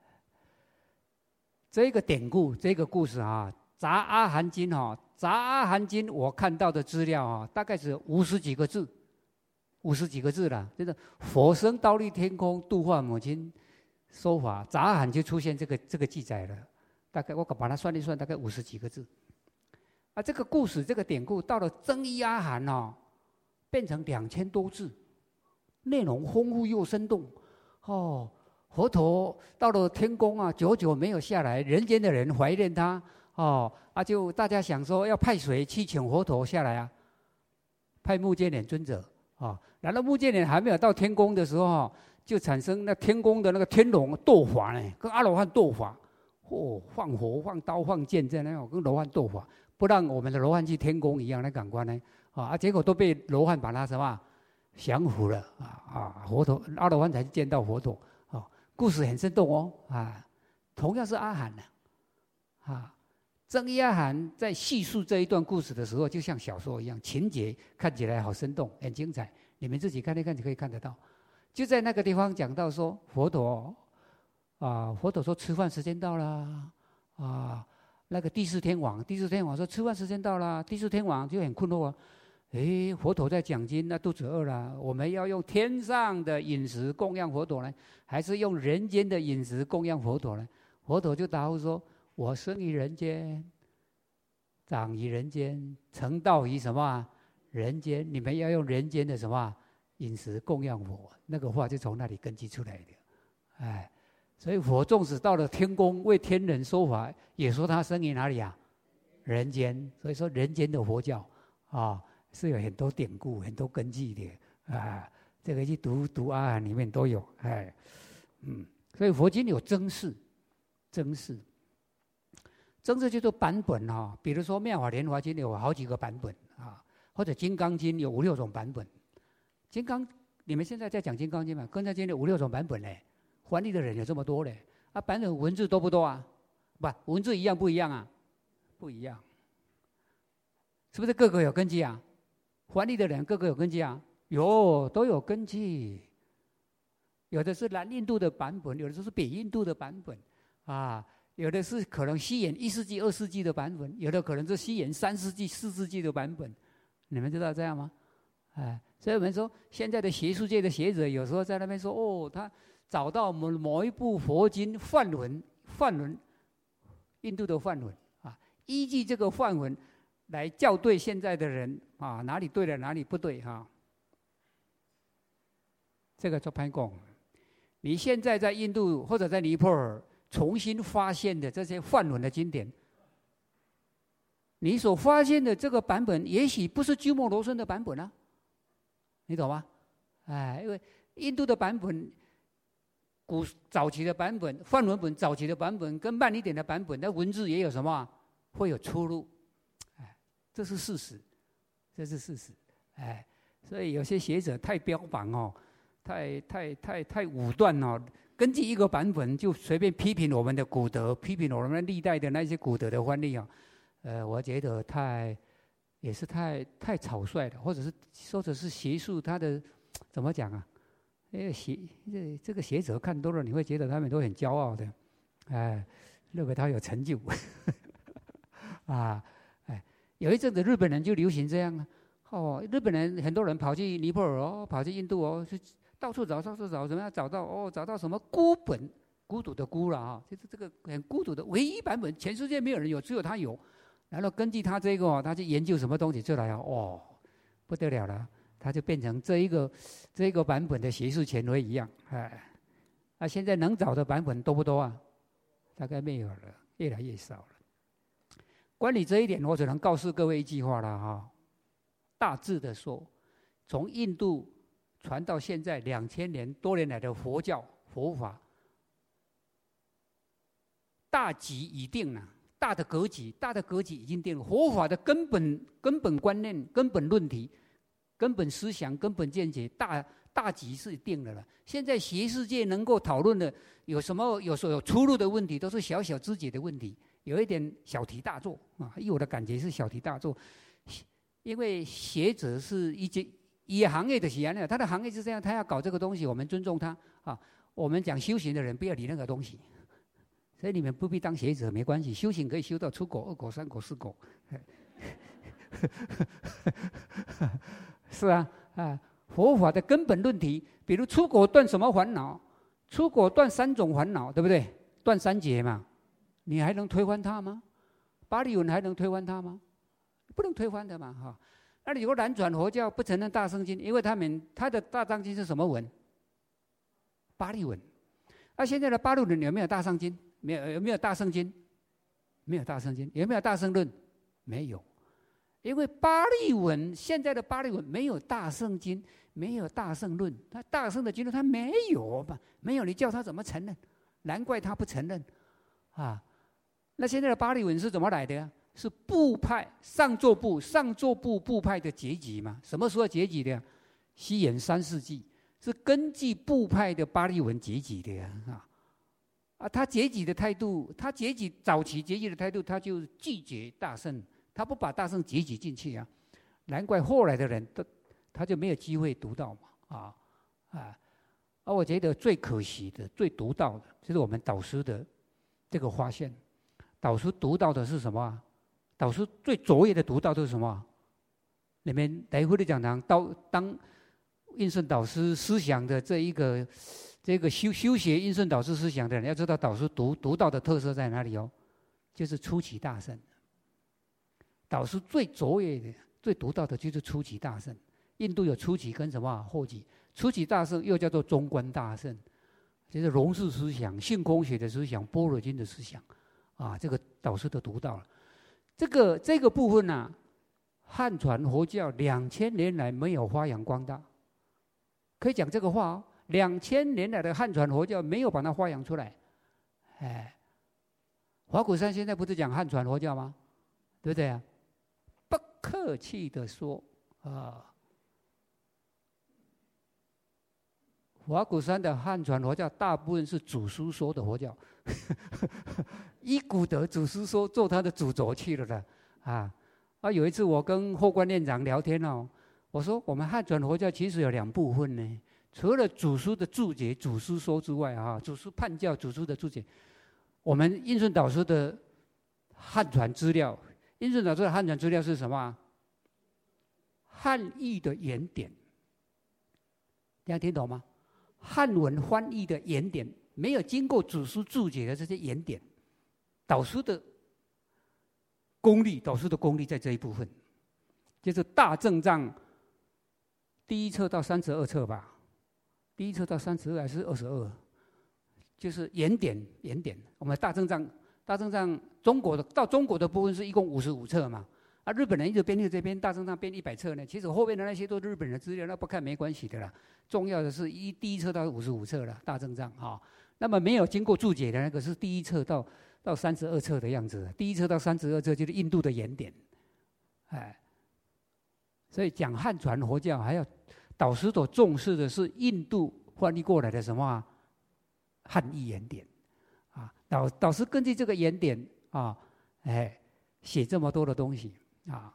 这个典故，这个故事啊，杂阿含经哈。杂阿含经我看到的资料啊，大概是五十几个字，五十几个字了。就是佛升忉利天空度化母亲说法，杂阿含就出现这个这个记载了。大概我把它算一算，大概五十几个字。啊，这个故事这个典故到了增一阿含哦，变成两千多字，内容丰富又生动。哦，佛陀到了天宫啊，久久没有下来，人间的人怀念他。哦，啊，就大家想说要派谁去请佛陀下来啊？派目犍连尊者啊、哦。然后目犍连还没有到天宫的时候，就产生那天宫的那个天龙斗法呢，跟阿罗汉斗法，哦，放火、放刀、放剑在那种跟罗汉斗法，不让我们的罗汉去天宫一样来感官呢。啊，结果都被罗汉把他什么降服了啊啊！佛陀阿罗汉才见到佛陀啊、哦，故事很生动哦啊，同样是阿含呢啊。增一阿含在叙述这一段故事的时候，就像小说一样，情节看起来好生动，很精彩。你们自己看一看就可以看得到。就在那个地方讲到说，佛陀啊，佛陀说吃饭时间到了啊。那个第四天王，第四天王说吃饭时间到了，第四天王就很困惑啊。哎，佛陀在讲经，那肚子饿了，我们要用天上的饮食供养佛陀呢，还是用人间的饮食供养佛陀呢？佛陀就答复说。我生于人间，长于人间，成道于什么、啊？人间。你们要用人间的什么、啊、饮食供养我？那个话就从那里根基出来的。哎，所以佛纵使到了天宫为天人说法，也说他生于哪里啊？人间。所以说人间的佛教啊，是有很多典故、很多根基的啊。这个去读读阿含里面都有。哎，嗯，所以佛经有增饰，增饰。增饰就是版本哈、哦，比如说《妙法莲华经》有好几个版本啊，或者《金刚经》有五六种版本。金刚，你们现在在讲《金刚经》嘛？《金刚经》有五六种版本嘞，翻译的人有这么多嘞，啊，版本文字多不多啊？不，文字一样不一样啊？不一样，是不是各个有根基啊？翻译的人各个有根基啊？有，都有根基。有的是南印度的版本，有的是北印度的版本啊。有的是可能西元一世纪、二世纪的版本，有的可能是西元三世纪、四世纪的版本，你们知道这样吗？哎，所以我们说，现在的学术界的学者有时候在那边说，哦，他找到某某一部佛经梵文，梵文，印度的梵文啊，依据这个梵文来校对现在的人啊，哪里对了，哪里不对哈、啊。这个做潘公，你现在在印度或者在尼泊尔。重新发现的这些梵文的经典，你所发现的这个版本，也许不是鸠摩罗什的版本啊，你懂吗？哎，因为印度的版本，古早期的版本，梵文本早期的版本跟慢一点的版本，那文字也有什么、啊、会有出入，哎，这是事实，这是事实，哎，所以有些学者太标榜哦，太太太太武断哦。根据一个版本就随便批评我们的古德，批评我们历代的那些古德的翻译啊， 呃，我觉得太也是太太草率了，或者是或者是学术它的怎么讲啊？因为学这这个学者看多了，你会觉得他们都很骄傲的，哎，认为他有成就啊，哎，有一阵子日本人就流行这样啊，哦，日本人很多人跑去尼泊尔哦，跑去印度哦，去到处找，到处找，怎么样找到哦？找到什么孤本，孤独的孤了啊，就是这个很孤独的唯一版本，全世界没有人有，只有他有。然后根据他这个、哦，他去研究什么东西出来啊，哦，不得了了，他就变成这一个这一个版本的学术权威一样，哎，啊，现在能找的版本多不多啊？大概没有了，越来越少了。关于这一点，我只能告诉各位一句话了哈，大致的说，从印度传到现在两千年多年来的佛教佛法，大局已定了。大的格局，大的格局已经定了。佛法的根本、根本观念、根本论题、根本思想、根本见解，大大局是定了了。现在学世界能够讨论的有什么？有所有出入的问题，都是小小枝节的问题，有一点小题大做啊。以我的感觉是小题大做，因为学者是一节一行业的学员，他的行业是这样，他要搞这个东西，我们尊重他啊。我们讲修行的人，不要理那个东西。所以你们不必当学者，没关系，修行可以修到出果、二果、三果、四果。是啊，啊，佛法的根本论题，比如出果断什么烦恼？出果断三种烦恼，对不对？断三劫嘛，你还能推翻它吗？巴利文还能推翻它吗？不能推翻的嘛，哈。那你如果南传佛教不承认大乘经，因为他们他的大藏经是什么文？巴利文。那、啊、现在的巴利文有没有大藏经？没有，有没有大乘经？没有大乘经。有没有大乘论？没有，因为巴利文现在的巴利文没有大乘经，没有大乘论，他大乘的经论他没有吧？没有，你叫他怎么承认？难怪他不承认啊！那现在的巴利文是怎么来的呀？是部派上座部上座部部派的结集嘛？什么时候结集的呀？西元三世纪，是根据部派的巴利文结集的呀啊！啊，他结集的态度，他结集早期结集的态度，他就拒绝大乘，他不把大乘结集进去啊，难怪后来的人都他就没有机会读到嘛，啊啊，而我觉得最可惜的、最独到的，就是我们导师的这个发现，导师读到的是什么啊？导师最卓越的读到的是什么啊？你们来回的讲堂，当当印顺导师思想的这一个。这个修修学印顺导师思想的人，要知道导师读读到的特色在哪里哦，就是出奇大圣。导师最卓越的、最独到的就是出奇大圣。印度有出奇跟什么后奇？出奇大圣又叫做中观大圣，就是融式思想、性空学的思想、般若经的思想啊，这个导师都读到了。这个这个部分呢、啊，汉传佛教两千年来没有发扬光大，可以讲这个话哦。两千年来的汉传佛教没有把它发扬出来，哎，华骨山现在不是讲汉传佛教吗？对不对啊？不客气的说啊，华骨山的汉传佛教大部分是祖师说的佛教，依古德祖师说做他的主轴去了的啊。啊，有一次我跟后观念长聊天哦，我说我们汉传佛教其实有两部分呢。除了祖师的注解、祖师说之外啊，祖师判教、祖师的注解，我们印顺导师的汉传资料，印顺导师的汉传资料是什么啊？汉译的原典，这样听懂吗？汉文翻译的原典，没有经过祖师注解的这些原典，导师的功力，导师的功力在这一部分，就是大正藏第一册到三十二册吧。第一册到三十二还是二十二，就是原典原典。我们大正藏大正藏中国的到中国的部分是一共五十五册嘛，啊，日本人一直编译这边大正藏编一百册呢。其实后面的那些都是日本人的资料，那不看没关系的啦。重要的是一第一册到五十五册了，大正藏啊、哦。那么没有经过注解的那个是第一册到到三十二册的样子。第一册到三十二册就是印度的原典，哎，所以讲汉传佛教还要。导师所重视的是印度翻译过来的什么、啊、汉译原典啊，导导师根据这个原典啊，哎， 写这么多的东西啊。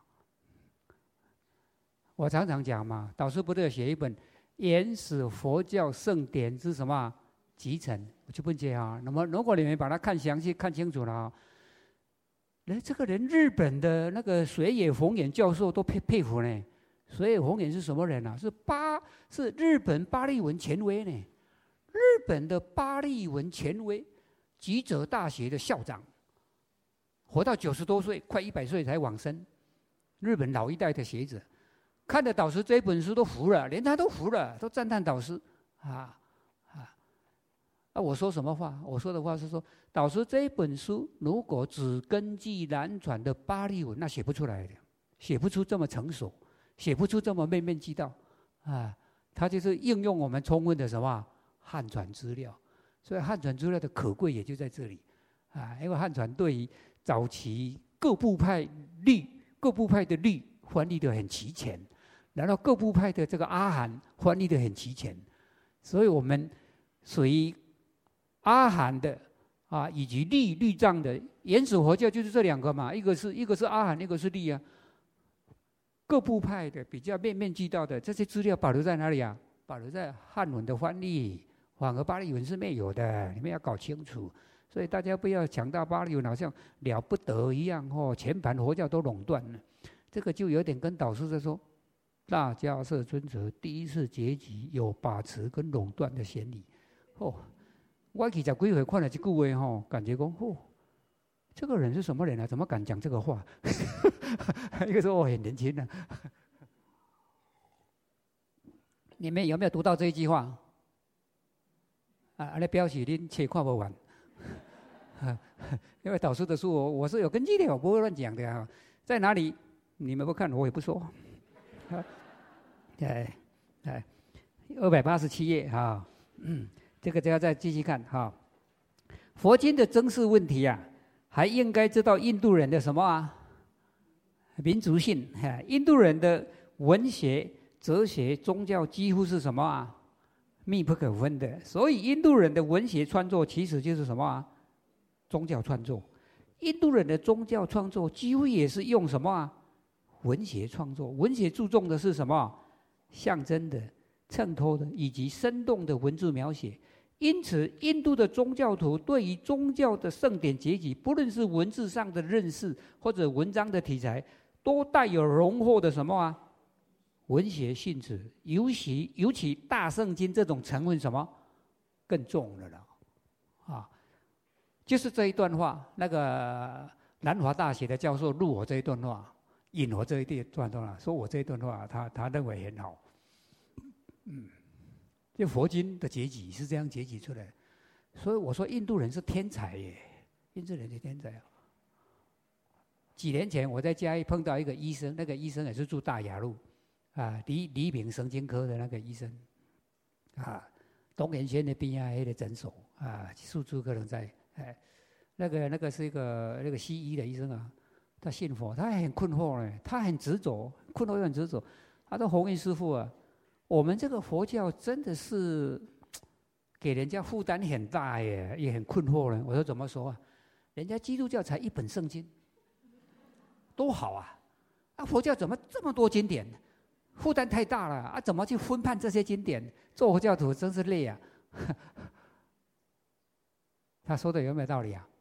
我常常讲嘛，导师不是写一本原始佛教圣典之什么集成，我就不接啊。那么如果你们把它看详细、看清楚了啊，哎，这个人日本的那个水野弘彦教授都佩佩服呢。水野弘彦是什么人啊？是巴是日本巴利文权威呢。日本的巴利文权威，吉泽大学的校长，活到九十多岁，快一百岁才往生。日本老一代的学者。看了导师这本书都服了，连他都服了，都赞叹导师啊啊！啊，我说什么话？我说的话是说，导师这本书如果只根据南传的巴利文，那写不出来的，写不出这么成熟，写不出这么面面俱到啊！他就是应用我们充分的什么汉传资料，所以汉传资料的可贵也就在这里啊！因为汉传对于早期各部派律、各部派的律翻译得很齐全。然后各部派的这个阿含翻译得很齐全，所以我们属于阿含的啊，以及律律藏的原始佛教就是这两个嘛，一个是一个是阿含，一个是律啊。各部派的比较面面俱到的这些资料保留在哪里啊？保留在汉文的翻译，反而巴利文是没有的，你们要搞清楚。所以大家不要强调巴利文好像了不得一样哦，全盘佛教都垄断了，这个就有点跟导师在说。大迦叶尊者第一次结集有把持跟垄断的嫌疑。哦，我二十几回看了这句话吼，感觉讲哦，这个人是什么人啊？怎么敢讲这个话？一个说我很年轻啊。你们有没有读到这一句话？啊，那表示您切看不完。因为导师的书我我是有根据的，我不会乱讲的啊。在哪里？你们不看我也不说。哎哎，二百八十七页哈，嗯，这个就要再继续看哈。佛经的争视问题啊，还应该知道印度人的什么啊？民族性，印度人的文学、哲学、宗教几乎是什么啊？密不可分的。所以印度人的文学创作其实就是什么啊？宗教创作。印度人的宗教创作几乎也是用什么啊？文学创作。文学注重的是什么？象征的、衬托的以及生动的文字描写。因此，印度的宗教徒对于宗教的圣典结集，不论是文字上的认识或者文章的题材，都带有浓厚的什么啊？文学性质。尤其尤其大圣经这种成分什么更重了了啊！就是这一段话，那个南华大学的教授录我这一段话。引我这一段话，说我这一段话，他他认为很好。嗯，就佛经的结集是这样结集出来的，所以我说印度人是天才耶，印度人是天才。几年前我在嘉义碰到一个医生，那个医生也是住大雅路，啊，黎黎明神经科的那个医生，啊，东岩县那边啊，那个诊所啊，宿主可能在，哎，那个那个是一个那个西医的医生啊。他信佛，他很困惑呢，他很执着，困惑又很执着。他说：“弘一师父啊，我们这个佛教真的是给人家负担很大耶，也很困惑呢。”我说：“怎么说啊？人家基督教才一本圣经，多好啊！啊，佛教怎么这么多经典？负担太大了啊！怎么去分判这些经典？做佛教徒真是累啊！”他说的有没有道理啊？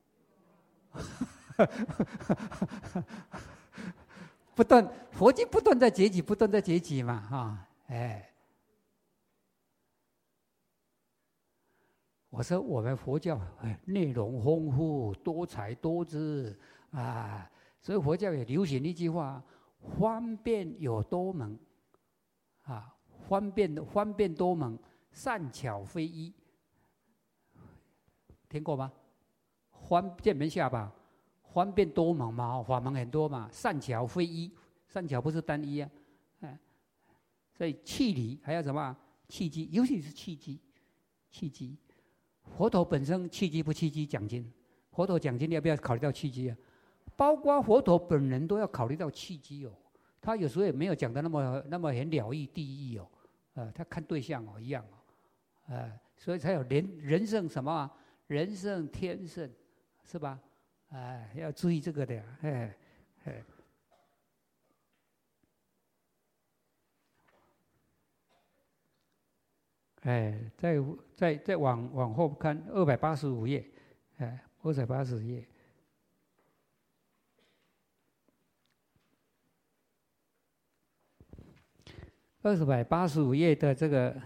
不断佛经不断在结集，不断在结集嘛，哈、啊，哎，我说我们佛教内容丰富，多彩多姿啊，所以佛教也流行一句话：方便有多门，啊，方便方便多门，善巧非一。听过吗？方见门下吧。方便多门嘛，法门很多嘛，善巧非一，善巧不是单一啊，哎，所以气理还要什么契机，尤其是契机，契机，佛陀本身契机不契机讲经，佛陀讲经要不要考虑到契机啊？包括佛陀本人都要考虑到契机哦，他有时候也没有讲的那么那么很了义第一哦，呃，他看对象哦一样哦，呃，所以才有人人圣什么啊？人圣天圣，是吧？哎，要注意这个的，哎， 哎，哎，再再再往往后看，二百八十五页，哎，二百八十页。二百八十五页的这个，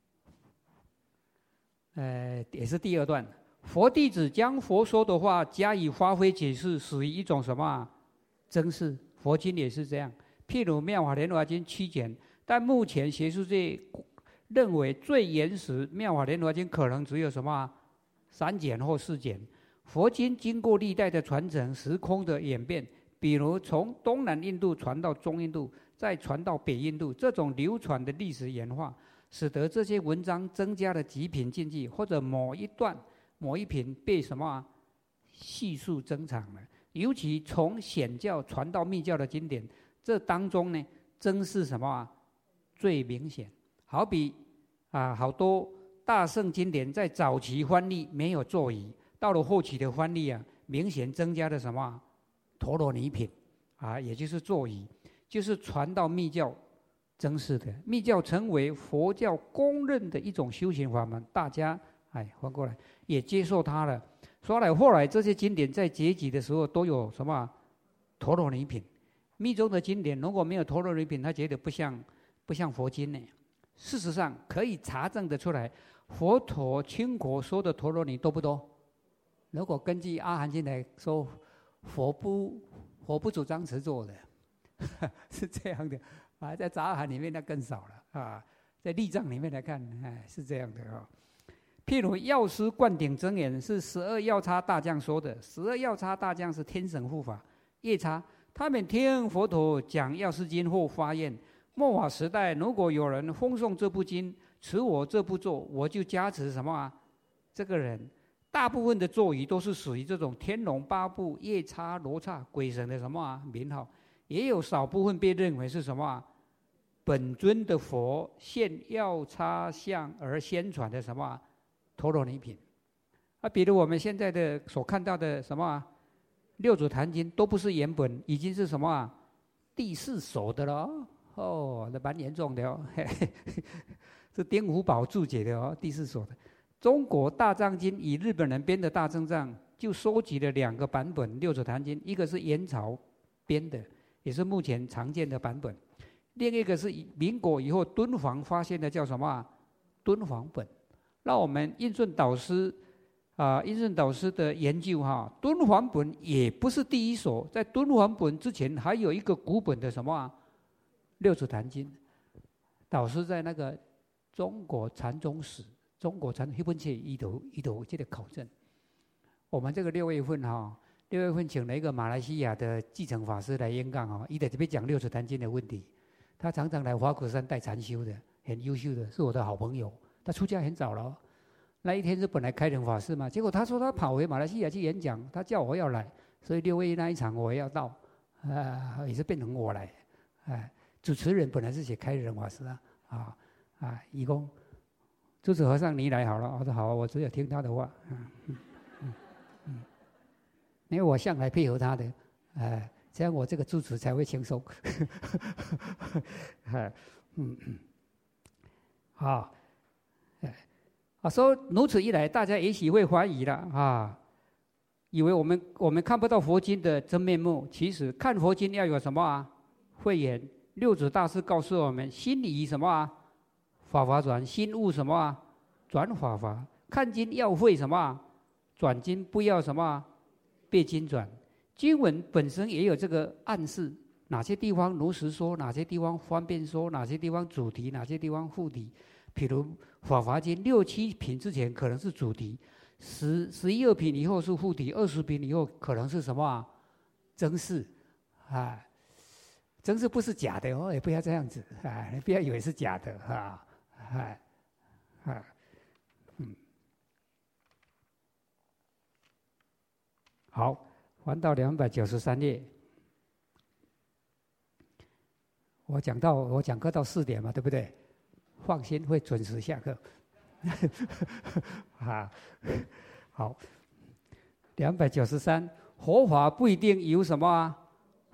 呃，也是第二段。佛弟子将佛说的话加以发挥解释，属于一种什么、啊？增饰。佛经也是这样。譬如《妙法莲华经》七卷，但目前学术界认为最原始《妙法莲华经》可能只有什么、啊、三卷或四卷。佛经经过历代的传承、时空的演变，比如从东南印度传到中印度，再传到北印度，这种流传的历史演化，使得这些文章增加了几品进去，或者某一段、某一品被什么、啊、系数增长了。尤其从显教传到密教的经典，这当中呢，增是什么、啊、最明显。好比啊，好多大圣经典在早期翻译没有座椅，到了后期的翻译啊，明显增加了什么、啊、陀罗尼品啊，也就是座椅。就是传到密教增饰的，密教成为佛教公认的一种修行法门，大家哎翻过来也接受它了。说来后来这些经典在结集的时候都有什么陀罗尼品，密宗的经典如果没有陀罗尼品，他觉得不像不像佛经呢。事实上可以查证得出来，佛陀亲口说的陀罗尼多不多？如果根据阿含经来说，佛不佛不主张持咒的。是这样的啊，在杂含里面那更少了啊，在历藏里面来看，哎，是这样的啊、哦。譬如药师灌顶真言是十二药叉大将说的，十二药叉大将是天神护法夜叉，他们听佛陀讲药师经后发愿，末法时代如果有人奉诵这部经，持我这部咒，我就加持什么啊？这个人大部分的咒语都是属于这种天龙八部、夜叉、罗刹、鬼神的什么啊名号。也有少部分被认为是什么、啊？本尊的佛现药叉相而宣传的什么、啊、陀罗尼品啊？比如我们现在的所看到的什么、啊、六祖坛经，都不是原本，已经是什么、啊、第四首的了哦，那蛮严重的哦，嘿嘿是丁福宝注解的哦，第四首的。中国大藏经以日本人编的大正藏，就收集了两个版本六祖坛经，一个是元朝编的。也是目前常见的版本，另一个是民国以后敦煌发现的，叫什么、啊？敦煌本。那我们印顺导师啊，印顺导师的研究哈、啊，敦煌本也不是第一首，在敦煌本之前还有一个古本的什么、啊、六祖坛经。导师在那个中国禅宗史、中国禅那本册一头一头这个考证。我们这个六月份哈、啊。六月份请了一个马来西亚的继承法师来演讲哦，他在这边讲六祖坛经的问题。他常常来花果山带禅修的，很优秀的，是我的好朋友。他出家很早了、哦，那一天是本来开人法事嘛，结果他说他跑回马来西亚去演讲，他叫我要来，所以六月那一场我也要到，啊，也是变成我来，啊，主持人本来是写开人法师啊，啊啊，义工，住持和尚你来好了，我说好，我只有听他的话，嗯嗯嗯嗯。因为我向来配合他的，哎、呃，这样我这个住持才会轻松。哎，嗯嗯，好，哎，啊，说如此一来，大家也许会怀疑了啊，以为我们我们看不到佛经的真面目。其实看佛经要有什么啊？慧眼。六祖大师告诉我们：心里什么啊？法华转，心悟什么啊？转法华。看经要会什么啊？转经，不要什么啊？被经转。经文本身也有这个暗示，哪些地方如实说，哪些地方方便说，哪些地方主题，哪些地方副题。譬如《法华经》六七品之前可能是主题，十十一二品以后是副题，二十品以后可能是什么啊？增饰啊，增饰不是假的哦，也不要这样子啊，你不要以为是假的啊，啊啊，嗯。好，翻到两百九十三页。我讲到我讲课到四点嘛，对不对？放心，会准时下课。啊，好，两百九十三，佛法不一定由什么、啊、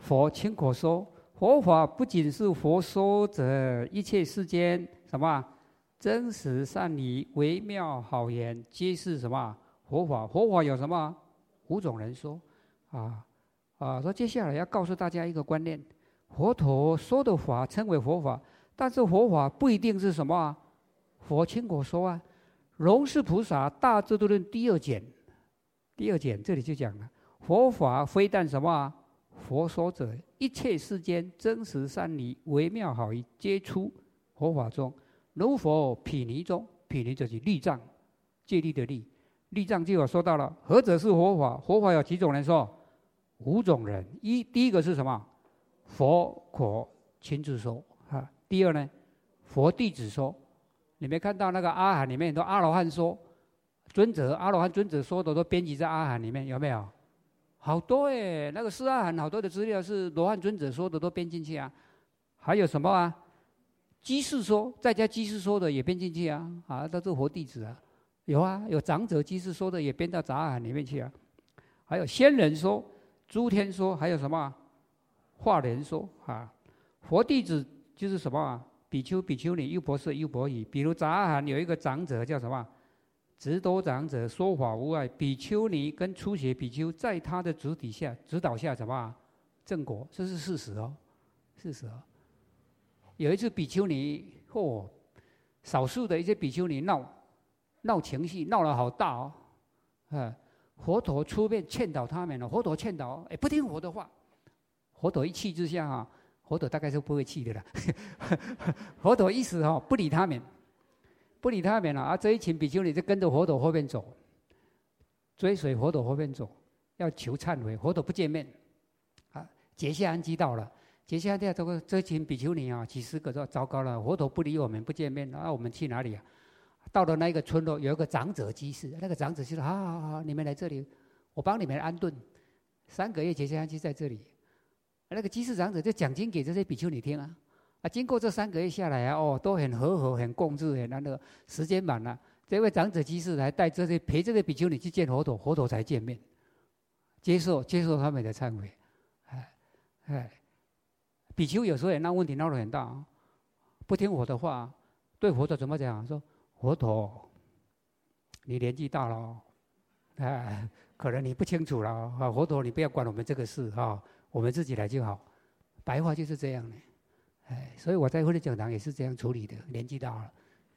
佛亲口说，佛法不仅是佛说者，一切世间什么真实善理、微妙好言，皆是什么佛法？佛法有什么五种人说啊啊！说接下来要告诉大家一个观念：佛陀说的法称为佛法，但是佛法不一定是什么、啊、佛亲口说啊。龙树菩萨《大智度论》第二卷，第二卷这里就讲了，佛法非但什么、啊、佛说者，一切世间真实善理、微妙好义，皆出佛法中。如佛毗尼中，毗尼就是律藏，戒律的律。律藏就有说到了，何者是佛法？佛法有几种人说？五种人。一第一个是什么？佛可亲自说啊。第二呢，佛弟子说。你没看到那个阿含里面很多阿罗汉说，尊者阿罗汉尊者说的都编辑在阿含里面，有没有？好多哎，那个四阿含好多的资料是罗汉尊者说的都编进去啊。还有什么啊？居士说，在家居士说的也编进去啊，啊，都是佛弟子啊。有啊，有长者居士说的也编到杂阿含里面去啊。还有仙人说、诸天说，还有什么化人说啊？佛弟子就是什么啊？比丘、比丘尼、优婆塞、优婆夷。比如杂阿含有一个长者叫什么？直多长者，说法无碍。比丘尼跟初学比丘在他的指底下、指导下什么？正果，这是事实哦，事实哦。有一次比丘尼，哦，少数的一些比丘尼闹闹情绪，闹了好大哦，啊，佛陀出面劝导他们了。佛陀劝导，哎，不听佛的话。佛陀一气之下啊。佛陀大概是不会气的啦，佛陀一时哈不理他们，不理他们了啊！这一群比丘尼就跟着佛陀后面走，追随佛陀后面走，要求忏悔。佛陀不见面，啊，结下安基到了，结下安基这个这群比丘尼啊，几十个说糟糕了，佛陀不理我们，不见面，那、啊、我们去哪里啊？到了那个村落，有一个长者居士，那个长者就说：好好好，你们来这里，我帮你们安顿，三个月结下安基在这里。那个居士长者就讲经给这些比丘尼听啊，啊，经过这三个月下来啊，哦，都很和和，很共治，很那个时间满了，这位长者居士还带这些陪这些比丘尼去见佛陀，佛陀才见面，接受接受他们的忏悔，哎哎，比丘有时候也闹问题闹得很大啊，不听我的话，对佛陀怎么讲？说佛陀，你年纪大了，哎，可能你不清楚了啊，佛陀你不要管我们这个事啊。我们自己来就好，白话就是这样的，哎，所以我在婚礼讲堂也是这样处理的。年纪大了，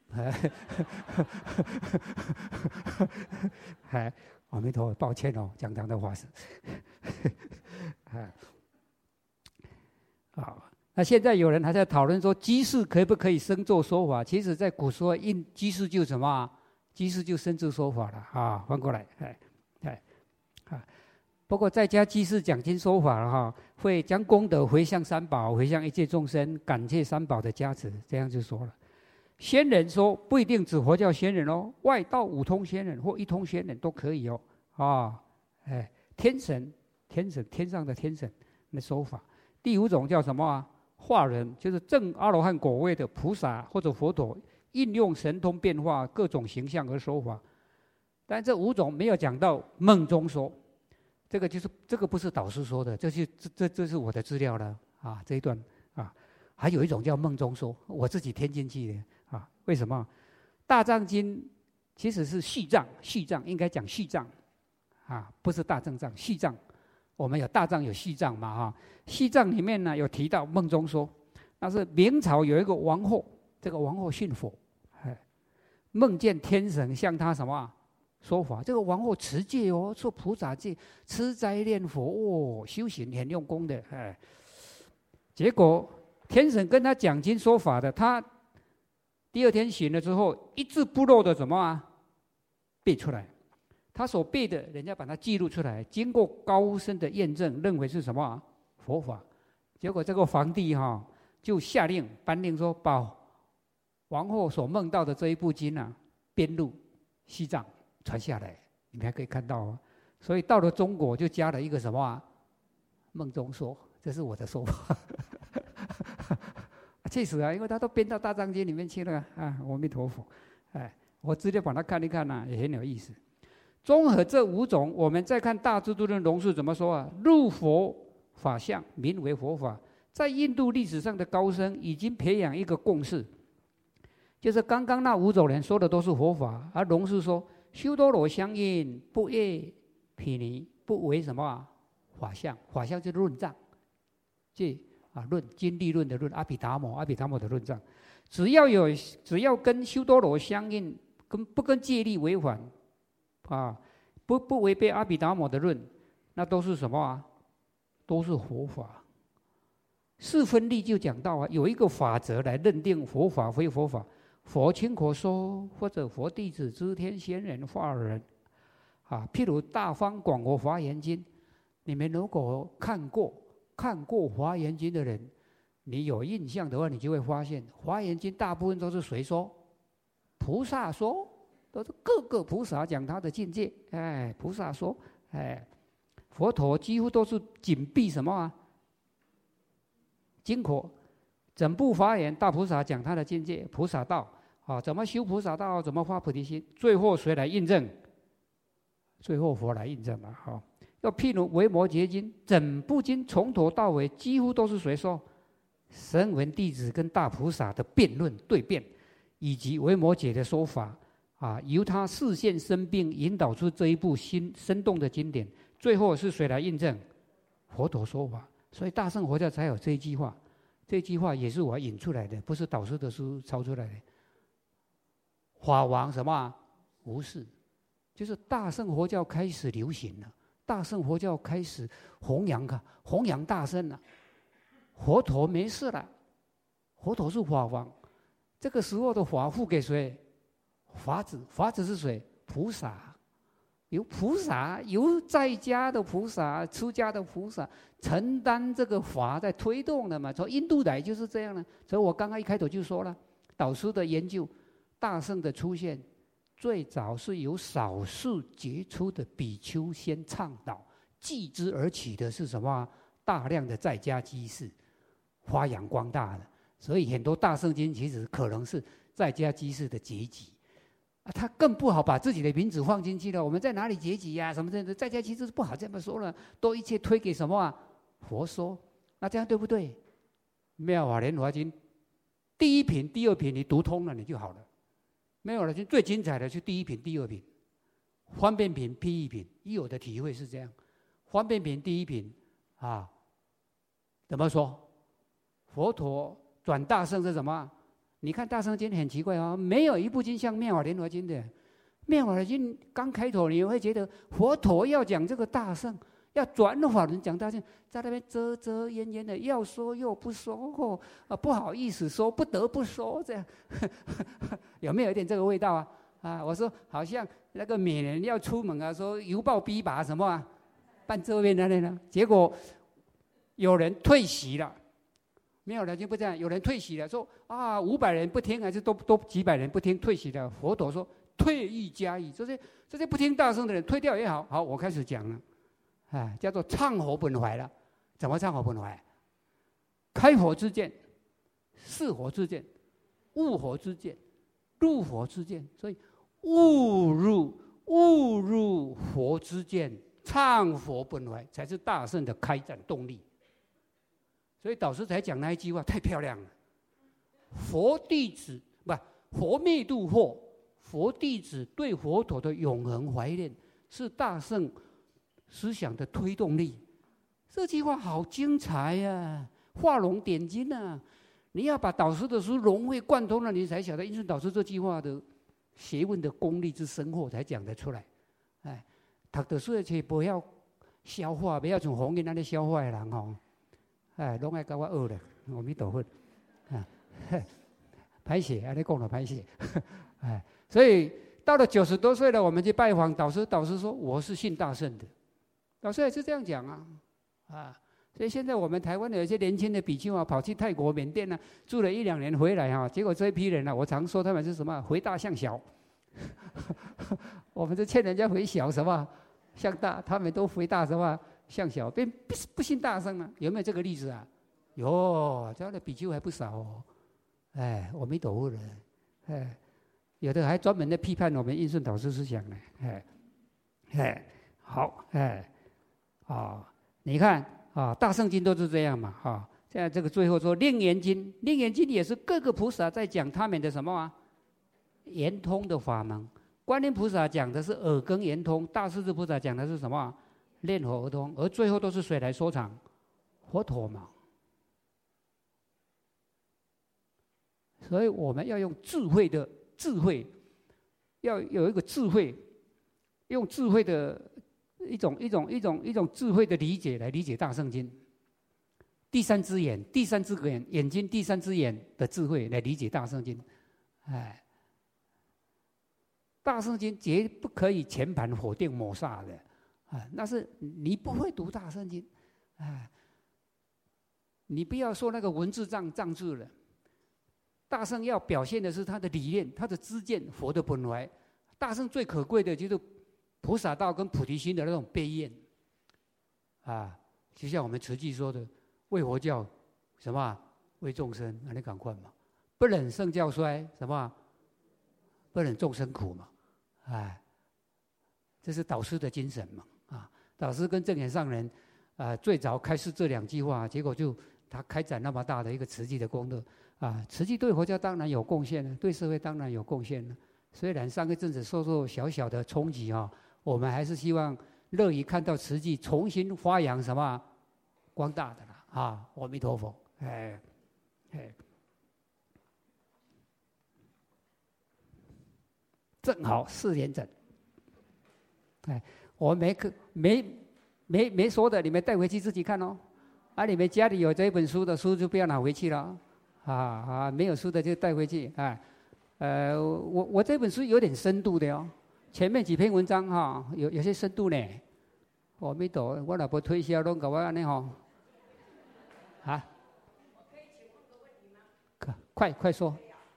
哎，阿弥陀佛，抱歉哦，讲堂的法师。好，那现在有人还在讨论说，居士可不可以生做说法？其实，在古时候，应居士就什么、啊？居士就生做说法了啊，翻过来，哎，哎，啊。不过在家居士讲经说法了哈，会将功德回向三宝，回向一切众生，感谢三宝的加持，这样就说了。仙人说不一定指佛教仙人哦，外道五通仙人或一通仙人都可以哦。啊，哎，天神，天神，天上的天神的说法。第五种叫什么啊？化人，就是正阿罗汉果位的菩萨或者佛陀，应用神通变化各种形象而说法。但这五种没有讲到梦中说。这个就是这个不是导师说的，这是这这这是我的资料了啊，这一段啊，还有一种叫梦中说，我自己添进去的啊。为什么？大藏经其实是续藏，续藏应该讲续藏啊，不是大正藏，续藏。我们有大藏有续藏嘛啊？续藏里面呢有提到梦中说，那是明朝有一个王后，这个王后信佛，哎，梦见天神向他什么、啊？说法，这个王后持戒哦，做菩萨戒，吃斋念佛哦，修行很用功的，哎。结果天神跟他讲经说法的，他第二天醒了之后，一字不漏的怎么啊背出来？他所背的，人家把它记录出来，经过高深的验证，认为是什么、啊、佛法。结果这个皇帝哈、啊、就下令颁令说，把王后所梦到的这一部经啊编入西藏。传下来，你们还可以看到哦。所以到了中国就加了一个什么、啊、梦中说，这是我的说法。确实啊，因为他都编到大藏经里面去了啊。阿弥陀佛，哎，我直接把它看一看啊，也很有意思。综合这五种，我们再看大智度论龙树怎么说啊？入佛法相，名为佛法。在印度历史上的高僧已经培养一个共识，就是刚刚那五种人说的都是佛法，而龙树说修多罗相应，不业毗尼，不为什么、啊、法相？法相就是论藏，这啊论经地论的论，阿毗达摩，阿毗达摩的论藏，只要有只要跟修多罗相应，跟不跟戒律违反，啊，不不违背阿毗达摩的论，那都是什么啊？都是佛法。四分立就讲到啊，有一个法则来认定佛法非佛法。佛亲口说，或者佛弟子、知天仙人、化人，啊，譬如《大方广佛华严经》，你们如果看过看过《华严经》的人，你有印象的话，你就会发现，《华严经》大部分都是谁说？菩萨说，都是各个菩萨讲他的境界。哎，菩萨说，哎，佛陀几乎都是紧闭什么啊？经口，整部华严，大菩萨讲他的境界，菩萨道。啊，怎么修菩萨道？怎么发菩提心？最后谁来印证？最后佛来印证嘛。好，要譬如《维摩诘经》，整部经从头到尾几乎都是谁说？声闻弟子跟大菩萨的辩论对辩，以及维摩诘的说法啊，由他视线生病，引导出这一部新生动的经典。最后是谁来印证？佛陀说法。所以大乘佛教才有这一句话，这句话也是我引出来的，不是导师的书抄出来的。法王什么、啊、无事，就是大乘佛教开始流行了，大乘佛教开始弘扬啊，弘扬大乘了。佛陀没事了，佛陀是法王，这个时候的法付给谁？法子，法子是谁？菩萨，由菩萨，由在家的菩萨、出家的菩萨承担这个法在推动的嘛。从印度来就是这样了。所以我刚刚一开头就说了，导师的研究。大乘的出现，最早是由少数杰出的比丘先倡导，继之而起的是什么？大量的在家居士发扬光大的。所以很多大乘经其实可能是在家居士的结集啊，他更不好把自己的名字放进去了。我们在哪里结集呀、啊？什么的，在家居士不好这么说了，都一切推给什么啊？佛说。那这样对不对？妙法莲华经第一品、第二品你读通了，你就好了。没有了，就最精彩的是第一品、第二品，方便品、譬喻品。以我的体会是这样，方便品第一品啊，怎么说？佛陀转大乘是什么？你看大乘经很奇怪啊，没有一部经像妙法莲华经的。妙法莲华经刚开头你会觉得佛陀要讲这个大乘，要转法轮讲大乘，在那边遮遮掩掩的，要说又不说，哦啊，不好意思说，不得不说，这样有没有一点这个味道啊？啊，我说好像那个美人要出门啊，说犹抱逼拔什么啊，办这边的呢？结果有人退席了，没有人就不这样，有人退席了，说啊，五百人不听，还是都都几百人不听，退席了。佛陀说退亦加益，这些这些不听大乘的人退掉也好。好，我开始讲了。啊，叫做唱佛本怀了。怎么唱佛本怀？开佛之见、示佛之见、悟佛之见、入佛之见。所以悟入悟入佛之见，唱佛本怀，才是大乘的开展动力。所以导师才讲那一句话，太漂亮了。佛弟子不，佛灭度后，佛弟子对佛陀的永恒怀念，是大乘思想的推动力。这句话好精彩呀、啊，画龙点睛啊！你要把导师的书融会贯通了，你才晓得印顺导师这句话的学问的功力之深厚，才讲得出来。哎，读的书而且不要消化，不要从红云那里消化的人哦。哎，拢爱跟我学的，阿弥陀佛啊！拍写，安尼讲了拍写，哎，所以到了九十多岁了，我们去拜访导师，导师说我是信大乘的。老师也是这样讲啊，啊，所以现在我们台湾的有些年轻的比丘啊，跑去泰国、缅甸呢、啊，住了一两年回来啊，结果这一批人呢、啊，我常说他们是什么回大向小，我们就劝人家回小什么向大，他们都回大什么向小，变不不信大乘了，有没有这个例子啊？有，这样的比丘还不少哦，哎，阿弥陀佛了，哎，有的还专门的批判我们印顺导师思想呢，哎，哎，好，哎。啊、哦，你看啊，大圣经都是这样嘛，哈、啊。现在这个最后说《楞严经》，《楞严经》也是各个菩萨在讲他们的什么啊？圆通的法门。观音菩萨讲的是耳根圆通，大势至菩萨讲的是什么？念佛而通，而最后都是谁来收场？佛陀嘛。所以我们要用智慧的智慧，要有一个智慧，用智慧的一种一种一种一种智慧的理解来理解大圣经。第三只眼，第三只眼，眼睛第三只眼的智慧来理解大圣经。哎，大圣经绝不可以全盘否定抹煞的，啊，那是你不会读大圣经，哎，你不要说那个文字障障住了。大圣要表现的是他的理念，他的知见，佛的本来。大圣最可贵的就是菩萨道跟菩提心的那种悲愿，啊，就像我们慈济说的，为佛教什么？为众生，那你赶快嘛，不忍圣教衰，什么？不忍众生苦嘛，哎，这是导师的精神嘛，啊，导师跟正眼上人，啊，最早开示这两句话，结果就他开展那么大的一个慈济的功德。啊，慈济对佛教当然有贡献了，对社会当然有贡献了。虽然上个阵子受受小小的冲击啊，我们还是希望乐于看到慈济重新发扬什么光大的啦啊！阿弥陀佛，哎哎，正好四点整。哎，我没课没没没说的，你们带回去自己看哦。啊，你们家里有这本书的书就不要拿回去了。啊啊，没有书的就带回去啊。呃，我我这本书有点深度的哦，前面几篇文章哈、哦，有有些深度呢。阿弥陀，我老婆推销拢搞我安尼吼。啊？可以请问个问题吗？快快说。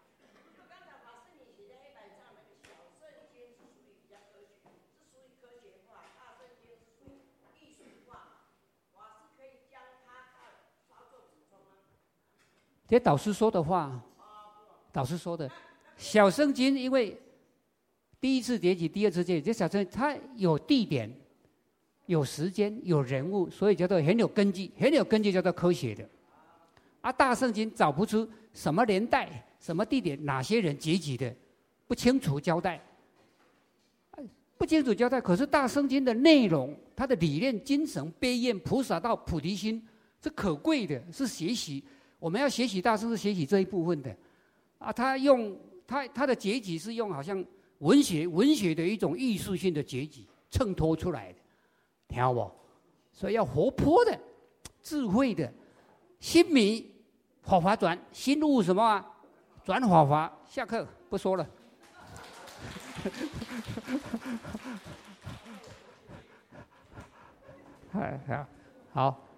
这导师说的话，导师说的，小圣经因为第一次结集，第二次结集，这小圣经它有地点、有时间、有人物，所以叫做很有根据，很有根据叫做科学的。啊，大圣经找不出什么年代、什么地点、哪些人结集的，不清楚交代，不清楚交代。可是大圣经的内容、它的理念、精神、悲愿、菩萨道、菩提心是可贵的，是学习。我们要学习大圣是学习这一部分的，啊，他用他他的结集是用好像文学文学的一种艺术性的结集衬托出来的，听好不？所以要活泼的、智慧的、心迷法华转，心悟什么啊？转法华。下课不说了。哎好，好。